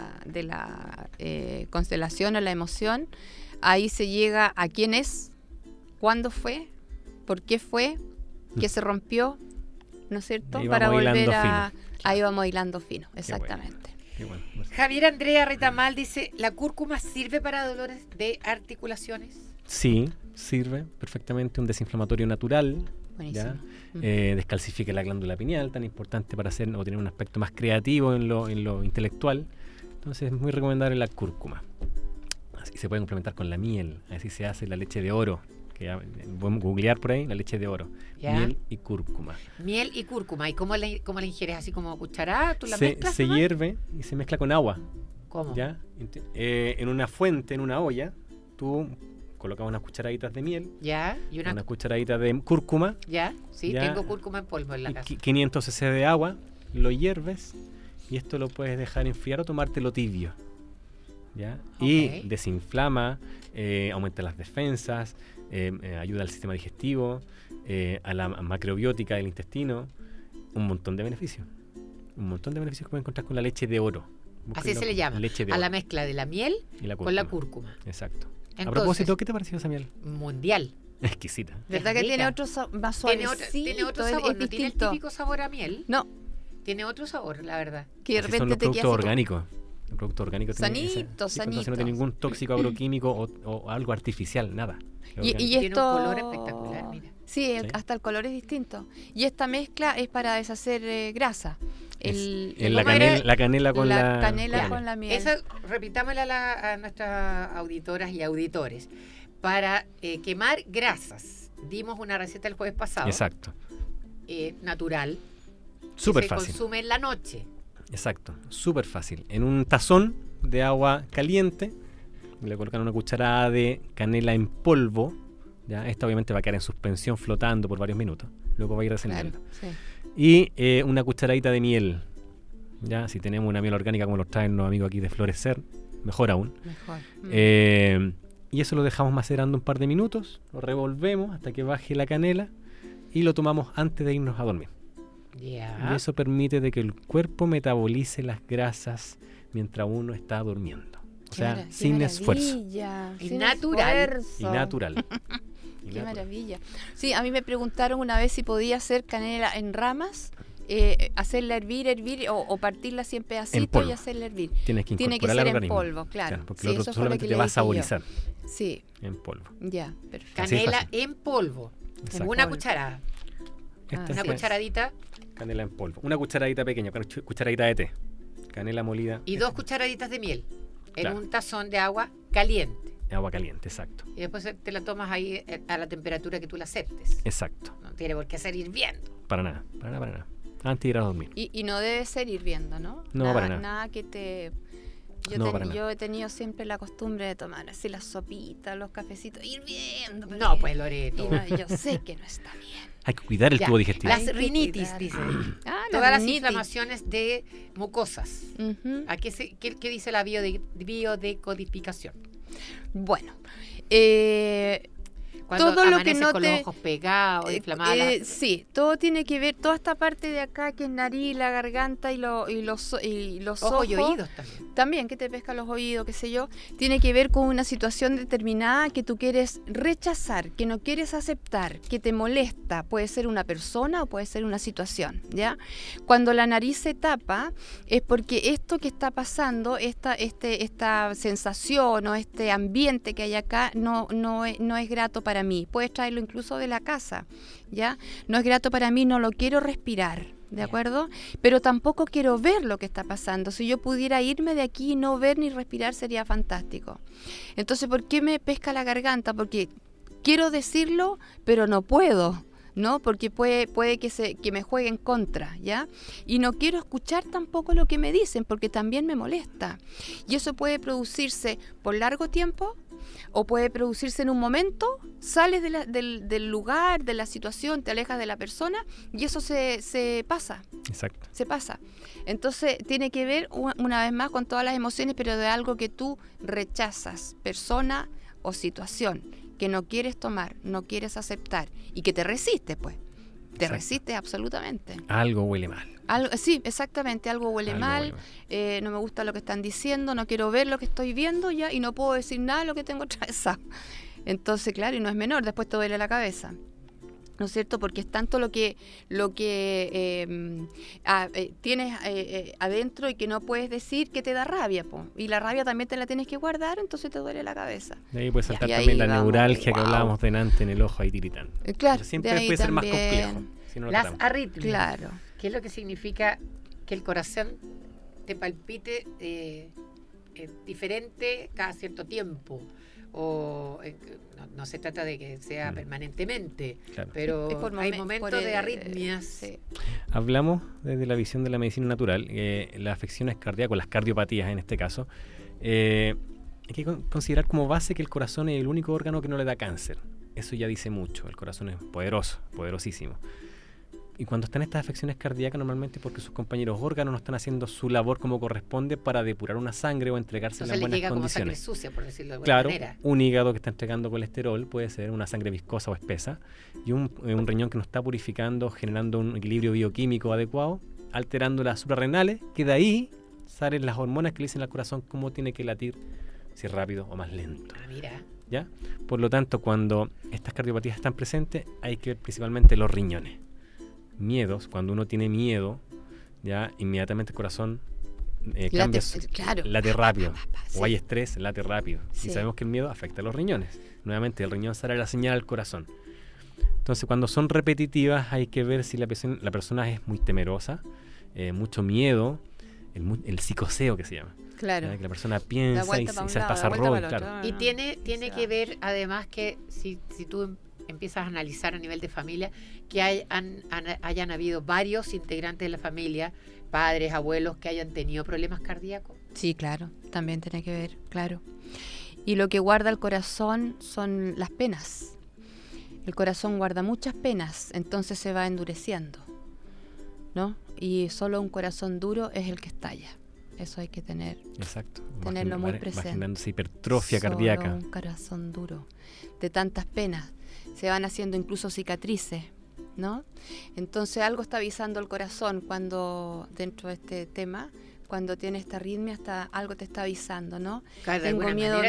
constelación o la emoción, ahí se llega a quién es, cuándo fue, por qué fue, qué se rompió, ¿no es cierto? Para volver a... Ahí vamos hilando fino, exactamente. Qué bueno. Javier Andrea Retamal dice, ¿la cúrcuma sirve para dolores de articulaciones? Sí, sirve perfectamente, un desinflamatorio natural. Buenísimo. Descalcifica la glándula pineal, tan importante para hacer o tener un aspecto más creativo en lo intelectual. Entonces es muy recomendable la cúrcuma. Así se puede complementar con la miel, así se hace la leche de oro. Que podemos googlear por ahí, la leche de oro. ¿Ya? Miel y cúrcuma. Miel y cúrcuma. ¿Y cómo la ingieres? ¿Así como cucharada? ¿Tú la mezclas? Se hierve y se mezcla con agua. ¿Cómo? ¿Ya? En una fuente, en una olla, tú colocas unas cucharaditas de miel. ¿Ya? Y unas cucharaditas de cúrcuma. ¿Ya? Sí, ¿ya? Tengo cúrcuma en polvo en la casa. 500 cc de agua, lo hierves y esto lo puedes dejar enfriar o tomártelo tibio. ¿Ya? Okay. Y desinflama, aumenta las defensas, ayuda al sistema digestivo, a la macrobiótica del intestino, un montón de beneficios. Un montón de beneficios que puedes encontrar con la leche de oro. Así se le llama, a la mezcla de la miel con la cúrcuma. Exacto. Entonces, a propósito, ¿qué te pareció esa miel? Mundial. Exquisita. ¿Verdad que tiene otro más suavecito? Tiene otro sabor, no tiene el típico sabor a miel. No. Tiene otro sabor, la verdad. Que de repente son los productos orgánicos. El producto orgánico sanito. No tiene ningún tóxico agroquímico o algo artificial, nada. Y tiene un color espectacular, mira. Sí, hasta el color es distinto. Y esta mezcla es para deshacer grasa. La canela con la miel. Esa, repitámosla a nuestras auditoras y auditores. Para quemar grasas, dimos una receta el jueves pasado. Exacto. Natural. Súper fácil. Se consume en la noche. Exacto, súper fácil. En un tazón de agua caliente le colocan una cucharada de canela en polvo. ¿Ya? Esta obviamente va a quedar en suspensión flotando por varios minutos. Luego va a ir descendiendo. Claro, sí. Y una cucharadita de miel. ¿Ya? Si tenemos una miel orgánica como los traen los amigos aquí de Florecer, mejor aún. Mejor. Y eso lo dejamos macerando un par de minutos, lo revolvemos hasta que baje la canela y lo tomamos antes de irnos a dormir. Yeah. Y eso permite de que el cuerpo metabolice las grasas mientras uno está durmiendo. O sea, sin esfuerzo. Y natural. Y natural. Qué maravilla. Sí, a mí me preguntaron una vez si podía hacer canela en ramas, hacerla hervir o partirla así en pedacitos y hacerla hervir. Tienes que Tiene que ser en polvo, claro. Porque el otro solamente te va a saborizar. Sí. En polvo. Ya, perfecto. Canela en polvo. En una cucharada. Una cucharadita. Canela en polvo. Una cucharadita pequeña, cucharadita de té. Canela molida. Y 2 cucharaditas de miel. En un tazón de agua caliente. Agua caliente, exacto. Y después te la tomas ahí a la temperatura que tú la aceptes. Exacto. No tiene por qué ser hirviendo. Para nada. Antes de ir a dormir. Y no debe ser hirviendo, ¿no? No, para nada. Nada que te... Yo he tenido siempre la costumbre de tomar así las sopitas, los cafecitos, hirviendo. No, pues Loreto. Yo sé que no está bien. Hay que cuidar el tubo digestivo. Las rinitis, dice. Todas las inflamaciones de mucosas. ¿A qué dice la biodecodificación? Bueno, Cuando todo lo que amaneces no con te... los ojos pegados, inflamados. Sí, todo tiene que ver, toda esta parte de acá que es nariz, la garganta y los ojos y oídos también. También, que te pesca los oídos, qué sé yo, tiene que ver con una situación determinada que tú quieres rechazar, que no quieres aceptar, que te molesta. Puede ser una persona o puede ser una situación, ¿ya? Cuando la nariz se tapa es porque esto que está pasando, esta sensación o este ambiente que hay acá no es grato para mí. Puedes traerlo incluso de la casa, ¿ya? No es grato para mí, no lo quiero respirar. ¿De acuerdo? Pero tampoco quiero ver lo que está pasando. Si yo pudiera irme de aquí y no ver ni respirar sería fantástico. Entonces, ¿por qué me pesca la garganta? Porque quiero decirlo, pero no puedo, ¿no? Porque puede que me juegue en contra, ¿ya? Y no quiero escuchar tampoco lo que me dicen, porque también me molesta. Y eso puede producirse por largo tiempo, o puede producirse en un momento, sales del lugar, de la situación, te alejas de la persona y eso se pasa. Exacto. Se pasa. Entonces tiene que ver una vez más con todas las emociones, pero de algo que tú rechazas, persona o situación, que no quieres tomar, no quieres aceptar y que te resistes, pues. Te resistes absolutamente. Algo huele mal. Sí, exactamente, algo huele mal, no me gusta lo que están diciendo, no quiero ver lo que estoy viendo ya y no puedo decir nada de lo que tengo atravesado. Entonces, claro, y no es menor, después te duele la cabeza, ¿no es cierto? Porque es tanto lo que tienes adentro y que no puedes decir que te da rabia, po. Y la rabia también te la tienes que guardar, entonces te duele la cabeza. De ahí puede saltar Y también ahí la vamos, neuralgia que hablábamos delante en el ojo ahí tiritando. Claro, pero siempre de ahí puede ser más también. complejo. Si no lo Las tratamos. arritmias. Claro. ¿Qué es lo que significa que el corazón te palpite diferente cada cierto tiempo? O no se trata de que sea permanentemente, Claro. pero Es por hay momentos de arritmias. Sí. Hablamos desde la visión de la medicina natural, las afecciones cardíacas, las cardiopatías en este caso, hay que considerar como base que el corazón es el único órgano que no le da cáncer. Eso ya dice mucho, el corazón es poderoso, poderosísimo. Y cuando están estas afecciones cardíacas normalmente porque sus compañeros órganos no están haciendo su labor como corresponde para depurar una sangre o entregarse Entonces en le buenas llega como condiciones. sangre sucia, por decirlo de alguna Claro, manera. un hígado que está entregando colesterol puede ser una sangre viscosa o espesa y un riñón que no está purificando, generando un equilibrio bioquímico adecuado, alterando las suprarrenales, que de ahí salen las hormonas que le dicen al corazón cómo tiene que latir, si rápido o más lento. Ah, mira. ¿Ya? Por lo tanto, cuando estas cardiopatías están presentes, hay que ver principalmente los riñones. Miedos, cuando uno tiene miedo, ya inmediatamente el corazón cambia, late rápido. Sí. O hay estrés, late rápido. Sí. Y sabemos que el miedo afecta a los riñones. Nuevamente, el riñón sale la señal al corazón. Entonces, cuando son repetitivas, hay que ver si la persona es muy temerosa, mucho miedo, el psicoseo que se llama. Claro. ¿Ya? Que la persona piensa y se pasa rollo. Claro. Y tiene que ver, además, que si tú empiezas a analizar a nivel de familia, que hayan habido varios integrantes de la familia, padres, abuelos, que hayan tenido problemas cardíacos. Sí, claro, también tiene que ver, claro. Y lo que guarda el corazón son las penas. El corazón guarda muchas penas, entonces se va endureciendo, ¿no? Y solo un corazón duro es el que estalla. Eso hay que tenerlo muy presente. Va generándose hipertrofia Solo cardíaca. Un corazón duro, de tantas penas. Se van haciendo incluso cicatrices, ¿no? Entonces algo está avisando el corazón cuando, dentro de este tema, cuando tiene esta arritmia, algo te está avisando, ¿no? Claro, tengo miedo,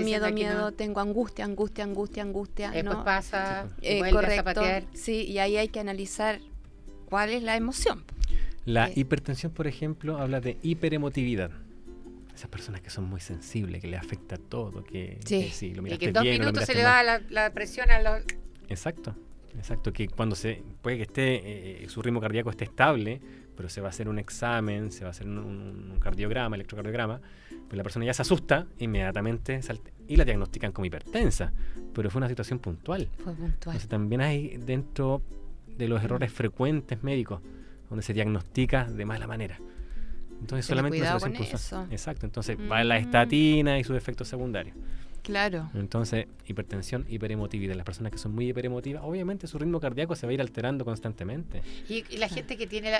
no. tengo angustia, Después ¿no? pasa, vuelve a zapatear. Sí, y ahí hay que analizar cuál es la emoción. La hipertensión, por ejemplo, habla de hiperemotividad. Esas personas que son muy sensibles, que le afecta todo, que si lo miraste y que en 2 bien, minutos se le va la presión a los... Exacto, que cuando puede que esté su ritmo cardíaco esté estable, pero se va a hacer un examen, se va a hacer un cardiograma, electrocardiograma, pues la persona ya se asusta inmediatamente y la diagnostican como hipertensa, pero fue una situación puntual. Fue puntual. Entonces también hay dentro de los errores frecuentes médicos, donde se diagnostica de mala manera. Entonces solamente una situación puntual. Exacto, entonces va la estatina y sus efectos secundarios. Claro. Entonces, hipertensión, hiperemotividad. Las personas que son muy hiperemotivas, obviamente su ritmo cardíaco se va a ir alterando constantemente. Y la gente que tiene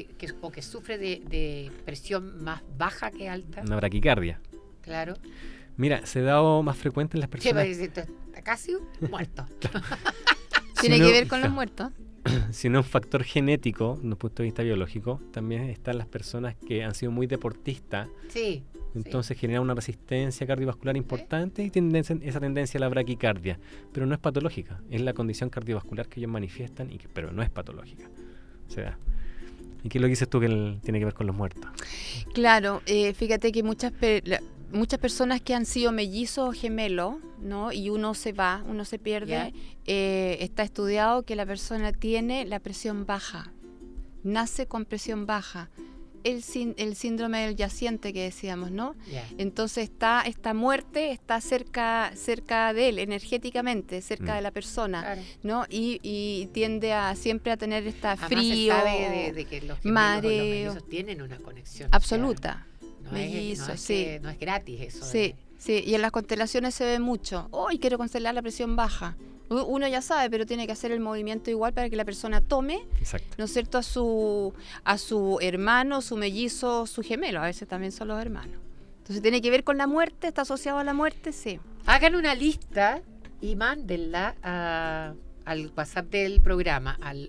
que sufre de presión más baja que alta. Una braquicardia. Claro. Mira, se ha dado más frecuente en las ¿Qué personas. parece? Está casi muerto. Tiene Si que no- ver con los muertos. Si no es un factor genético, desde un punto de vista biológico, también están las personas que han sido muy deportistas, Sí. entonces generan una resistencia cardiovascular importante y tienen esa tendencia a la braquicardia, pero no es patológica, es la condición cardiovascular que ellos manifiestan, pero no es patológica. O sea, ¿y qué es lo que dices tú que tiene que ver con los muertos? Claro, fíjate que muchas personas que han sido mellizos o gemelos, ¿no? Y uno se va, uno se pierde, está estudiado que la persona tiene la presión baja, nace con presión baja, el síndrome del yaciente que decíamos, ¿no? Ya. Entonces esta muerte está cerca de él, energéticamente, cerca de la persona, Claro. ¿no? Y tiende siempre a tener Además frío, se sabe de que los gemelos o los mareo. mellizos tienen una conexión. absoluta. O sea, no Mellizos, es sí. no es gratis eso. Sí, sí, y en las constelaciones se ve mucho. Hoy quiero constelar la presión baja. Uno ya sabe, pero tiene que hacer el movimiento igual para que la persona tome, Exacto. ¿no es cierto?, a su hermano, su mellizo, su gemelo. A veces también son los hermanos. Entonces tiene que ver con la muerte, está asociado a la muerte, sí. Hagan una lista y mándenla al WhatsApp del programa, al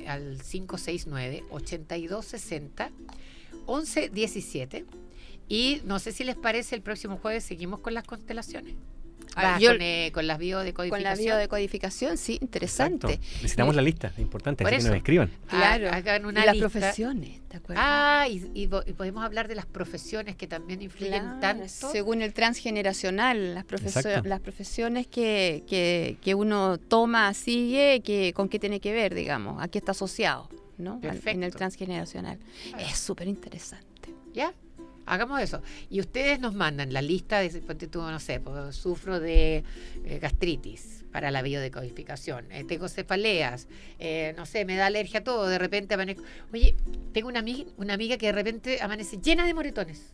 569-8260-1117. Y no sé si les parece, el próximo jueves seguimos con las constelaciones. Con las biodecodificaciones. Con la biodecodificación, sí, interesante. Exacto. Necesitamos la lista, es importante, Por así que eso. nos escriban. Claro. Hagan Y una las lista. profesiones, ¿te acuerdas? Y podemos hablar de las profesiones que también influyen Claro, tanto. según el transgeneracional, Exacto. las profesiones que uno toma, sigue, con qué tiene que ver, digamos, a qué está asociado, ¿no? Perfecto. En el transgeneracional. Claro. Es súper interesante. ¿Ya? Hagamos eso. Y ustedes nos mandan la lista de, ponte tú, no sé, pues, sufro de gastritis para la biodecodificación, tengo cefaleas, no sé, me da alergia a todo, de repente amanezco. Oye, tengo una amiga que de repente amanece llena de moretones.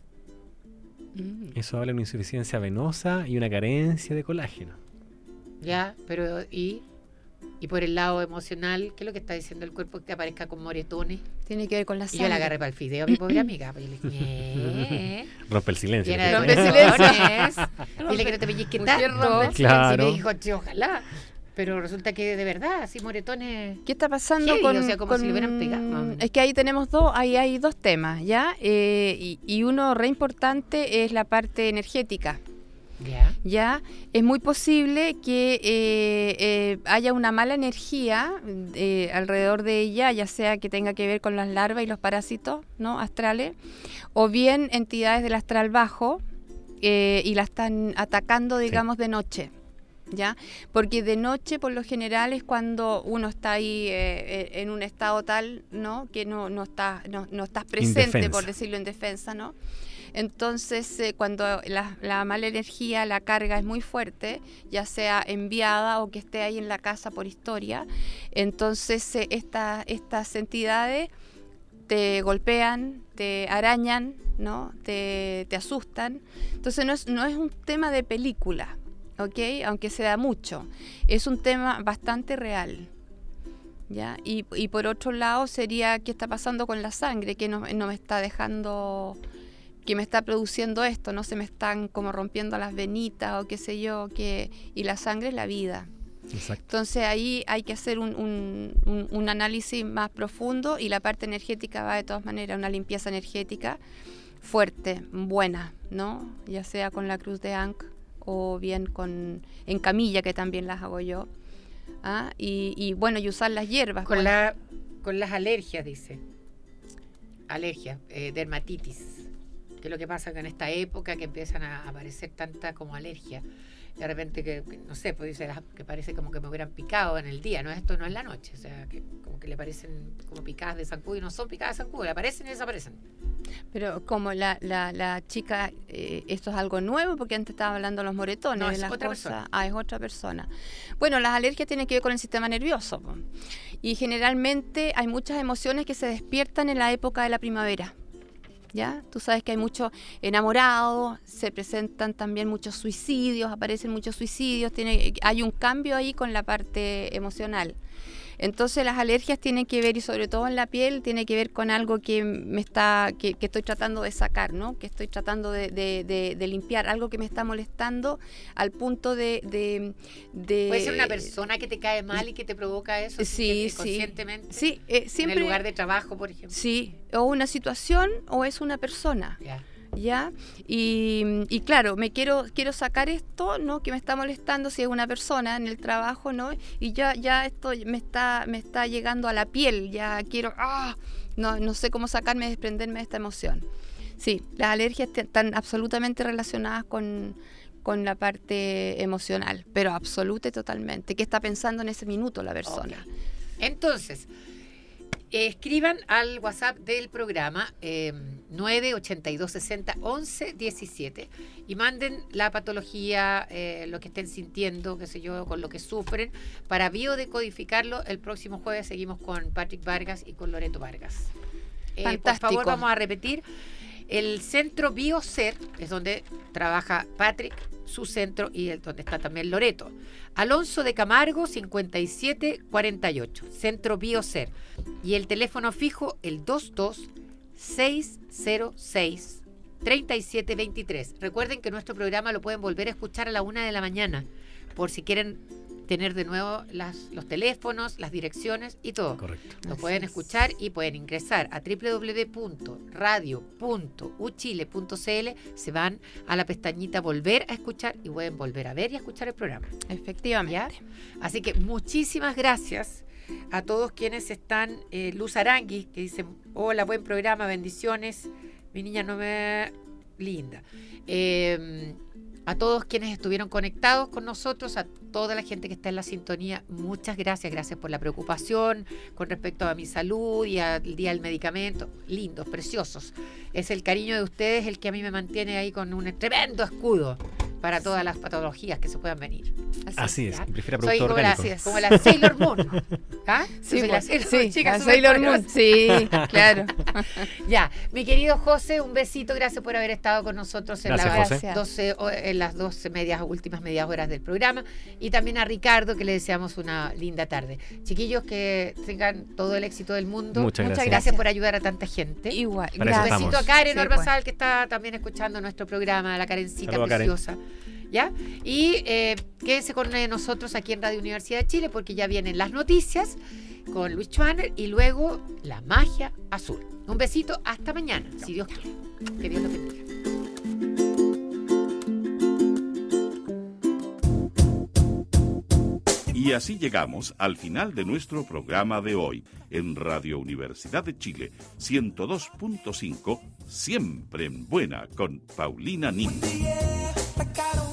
Eso habla de una insuficiencia venosa y una carencia de colágeno. Ya, pero y por el lado emocional, ¿qué es lo que está diciendo el cuerpo que aparezca con moretones? Tiene que ver con la Y sangre. yo la agarré para el fideo a mi pobre amiga. Pues yo le dije, Rompe el silencio. llena de Rompe el silencio. moretones. Dile que no te pellizque Mujer tanto. rompe el Claro. Y me dijo, "Che, ojalá". Pero resulta que de verdad, así moretones. ¿Qué está pasando Heavy, con, o sea, como si le hubieran pegado. Es que ahí tenemos hay dos temas, ¿ya? Y uno re importante es la parte energética. Ya es muy posible que haya una mala energía alrededor de ella, ya sea que tenga que ver con las larvas y los parásitos, ¿no?, astrales, o bien entidades del astral bajo y la están atacando, digamos, de noche. ¿Ya? Porque de noche, por lo general, es cuando uno está ahí en un estado tal, ¿no?, que no estás presente, Indefensa. por decirlo, en defensa, ¿no? Entonces, cuando la mala energía, la carga es muy fuerte, ya sea enviada o que esté ahí en la casa por historia, entonces estas entidades te golpean, te arañan, ¿no?, te asustan. Entonces no es un tema de película, ¿ok? Aunque se da mucho. Es un tema bastante real. ¿Ya? Y por otro lado sería qué está pasando con la sangre, que no me está dejando, que me está produciendo esto, no se me están como rompiendo las venitas o qué sé yo, y la sangre es la vida. Exacto. Entonces ahí hay que hacer un análisis más profundo, y la parte energética va de todas maneras, una limpieza energética fuerte, buena, ¿no? Ya sea con la cruz de Ankh o bien en camilla, que también las hago yo. Y bueno, y usar las hierbas. Con las alergias, dice. Alergias, dermatitis. Que es lo que pasa que en esta época que empiezan a aparecer tantas como alergias. De repente que no sé, pues dice que parece como que me hubieran picado en el día, ¿no? Esto no es la noche, o sea, que como que le parecen como picadas de zancudo y no son picadas de zancudo, le aparecen y desaparecen. Pero como la chica, esto es algo nuevo, porque antes estaba hablando de los moretones. No, de es las otra cosas. persona. Es otra persona. Bueno, las alergias tienen que ver con el sistema nervioso, po. Y generalmente hay muchas emociones que se despiertan en la época de la primavera. ¿Ya? Tú sabes que hay muchos enamorados, se presentan también muchos suicidios, aparecen muchos suicidios, hay un cambio ahí con la parte emocional. Entonces las alergias tienen que ver, y sobre todo en la piel, tiene que ver con algo que estoy tratando de sacar, ¿no? Que estoy tratando de limpiar, algo que me está molestando al punto de ¿Puede ser una persona que te cae mal y que te provoca eso? Sí, conscientemente. Sí, siempre. En el lugar de trabajo, por ejemplo. Sí, o una situación o es una persona. ¿Ya? Y claro, quiero sacar esto, ¿no? Que me está molestando, si es una persona en el trabajo, ¿no? Y ya esto me está llegando a la piel, ya quiero, no sé cómo sacarme, desprenderme de esta emoción. Sí, las alergias están absolutamente relacionadas con la parte emocional, pero absoluta y totalmente. ¿Qué está pensando en ese minuto la persona? Okay. Entonces, escriban al WhatsApp del programa 982601117 y manden la patología, lo que estén sintiendo, qué sé yo, con lo que sufren, para biodecodificarlo. El próximo jueves seguimos con Patrick Vargas y con Loreto Vargas. Por favor, vamos a repetir. El centro BioSer es donde trabaja Patrick, su centro, y donde está también Loreto. Alonso de Camargo, 5748, centro BioSer. Y el teléfono fijo, el 22606-3723. Recuerden que nuestro programa lo pueden volver a escuchar a la 1 de la mañana, por si quieren tener de nuevo los teléfonos, las direcciones y todo. Correcto. Lo pueden escuchar y pueden ingresar a www.radio.uchile.cl, se van a la pestañita volver a escuchar y pueden volver a ver y a escuchar el programa. Efectivamente. ¿Ya? Así que muchísimas gracias a todos quienes están. Luz Arangui, que dice: hola, buen programa, bendiciones. Mi niña no me... linda. A todos quienes estuvieron conectados con nosotros, a toda la gente que está en la sintonía, muchas gracias. Gracias por la preocupación con respecto a mi salud y al día del medicamento. Lindos, preciosos. Es el cariño de ustedes el que a mí me mantiene ahí con un tremendo escudo para todas las patologías que se puedan venir. Así es, prefiero soy producto orgánico. como la Sailor Moon. ¿Ah? Sí, soy la Sailor Moon. Sí, claro. Ya, mi querido José, un besito, gracias por haber estado con nosotros en las 12 últimas medias horas del programa, y también a Ricardo, que le deseamos una linda tarde. Chiquillos, que tengan todo el éxito del mundo. Muchas gracias por ayudar a tanta gente. Igual. Para eso Un besito estamos. a Karen Sí, Orbazal, que está también escuchando nuestro programa, la Karencita. Saludos, preciosa. ¿Ya? Y quédense con nosotros aquí en Radio Universidad de Chile, porque ya vienen las noticias con Luis Schwanner y luego la magia azul. Un besito, hasta mañana, si Dios quiere. Que Dios los bendiga. Y así llegamos al final de nuestro programa de hoy en Radio Universidad de Chile 102.5, siempre en buena, con Paulina Nin.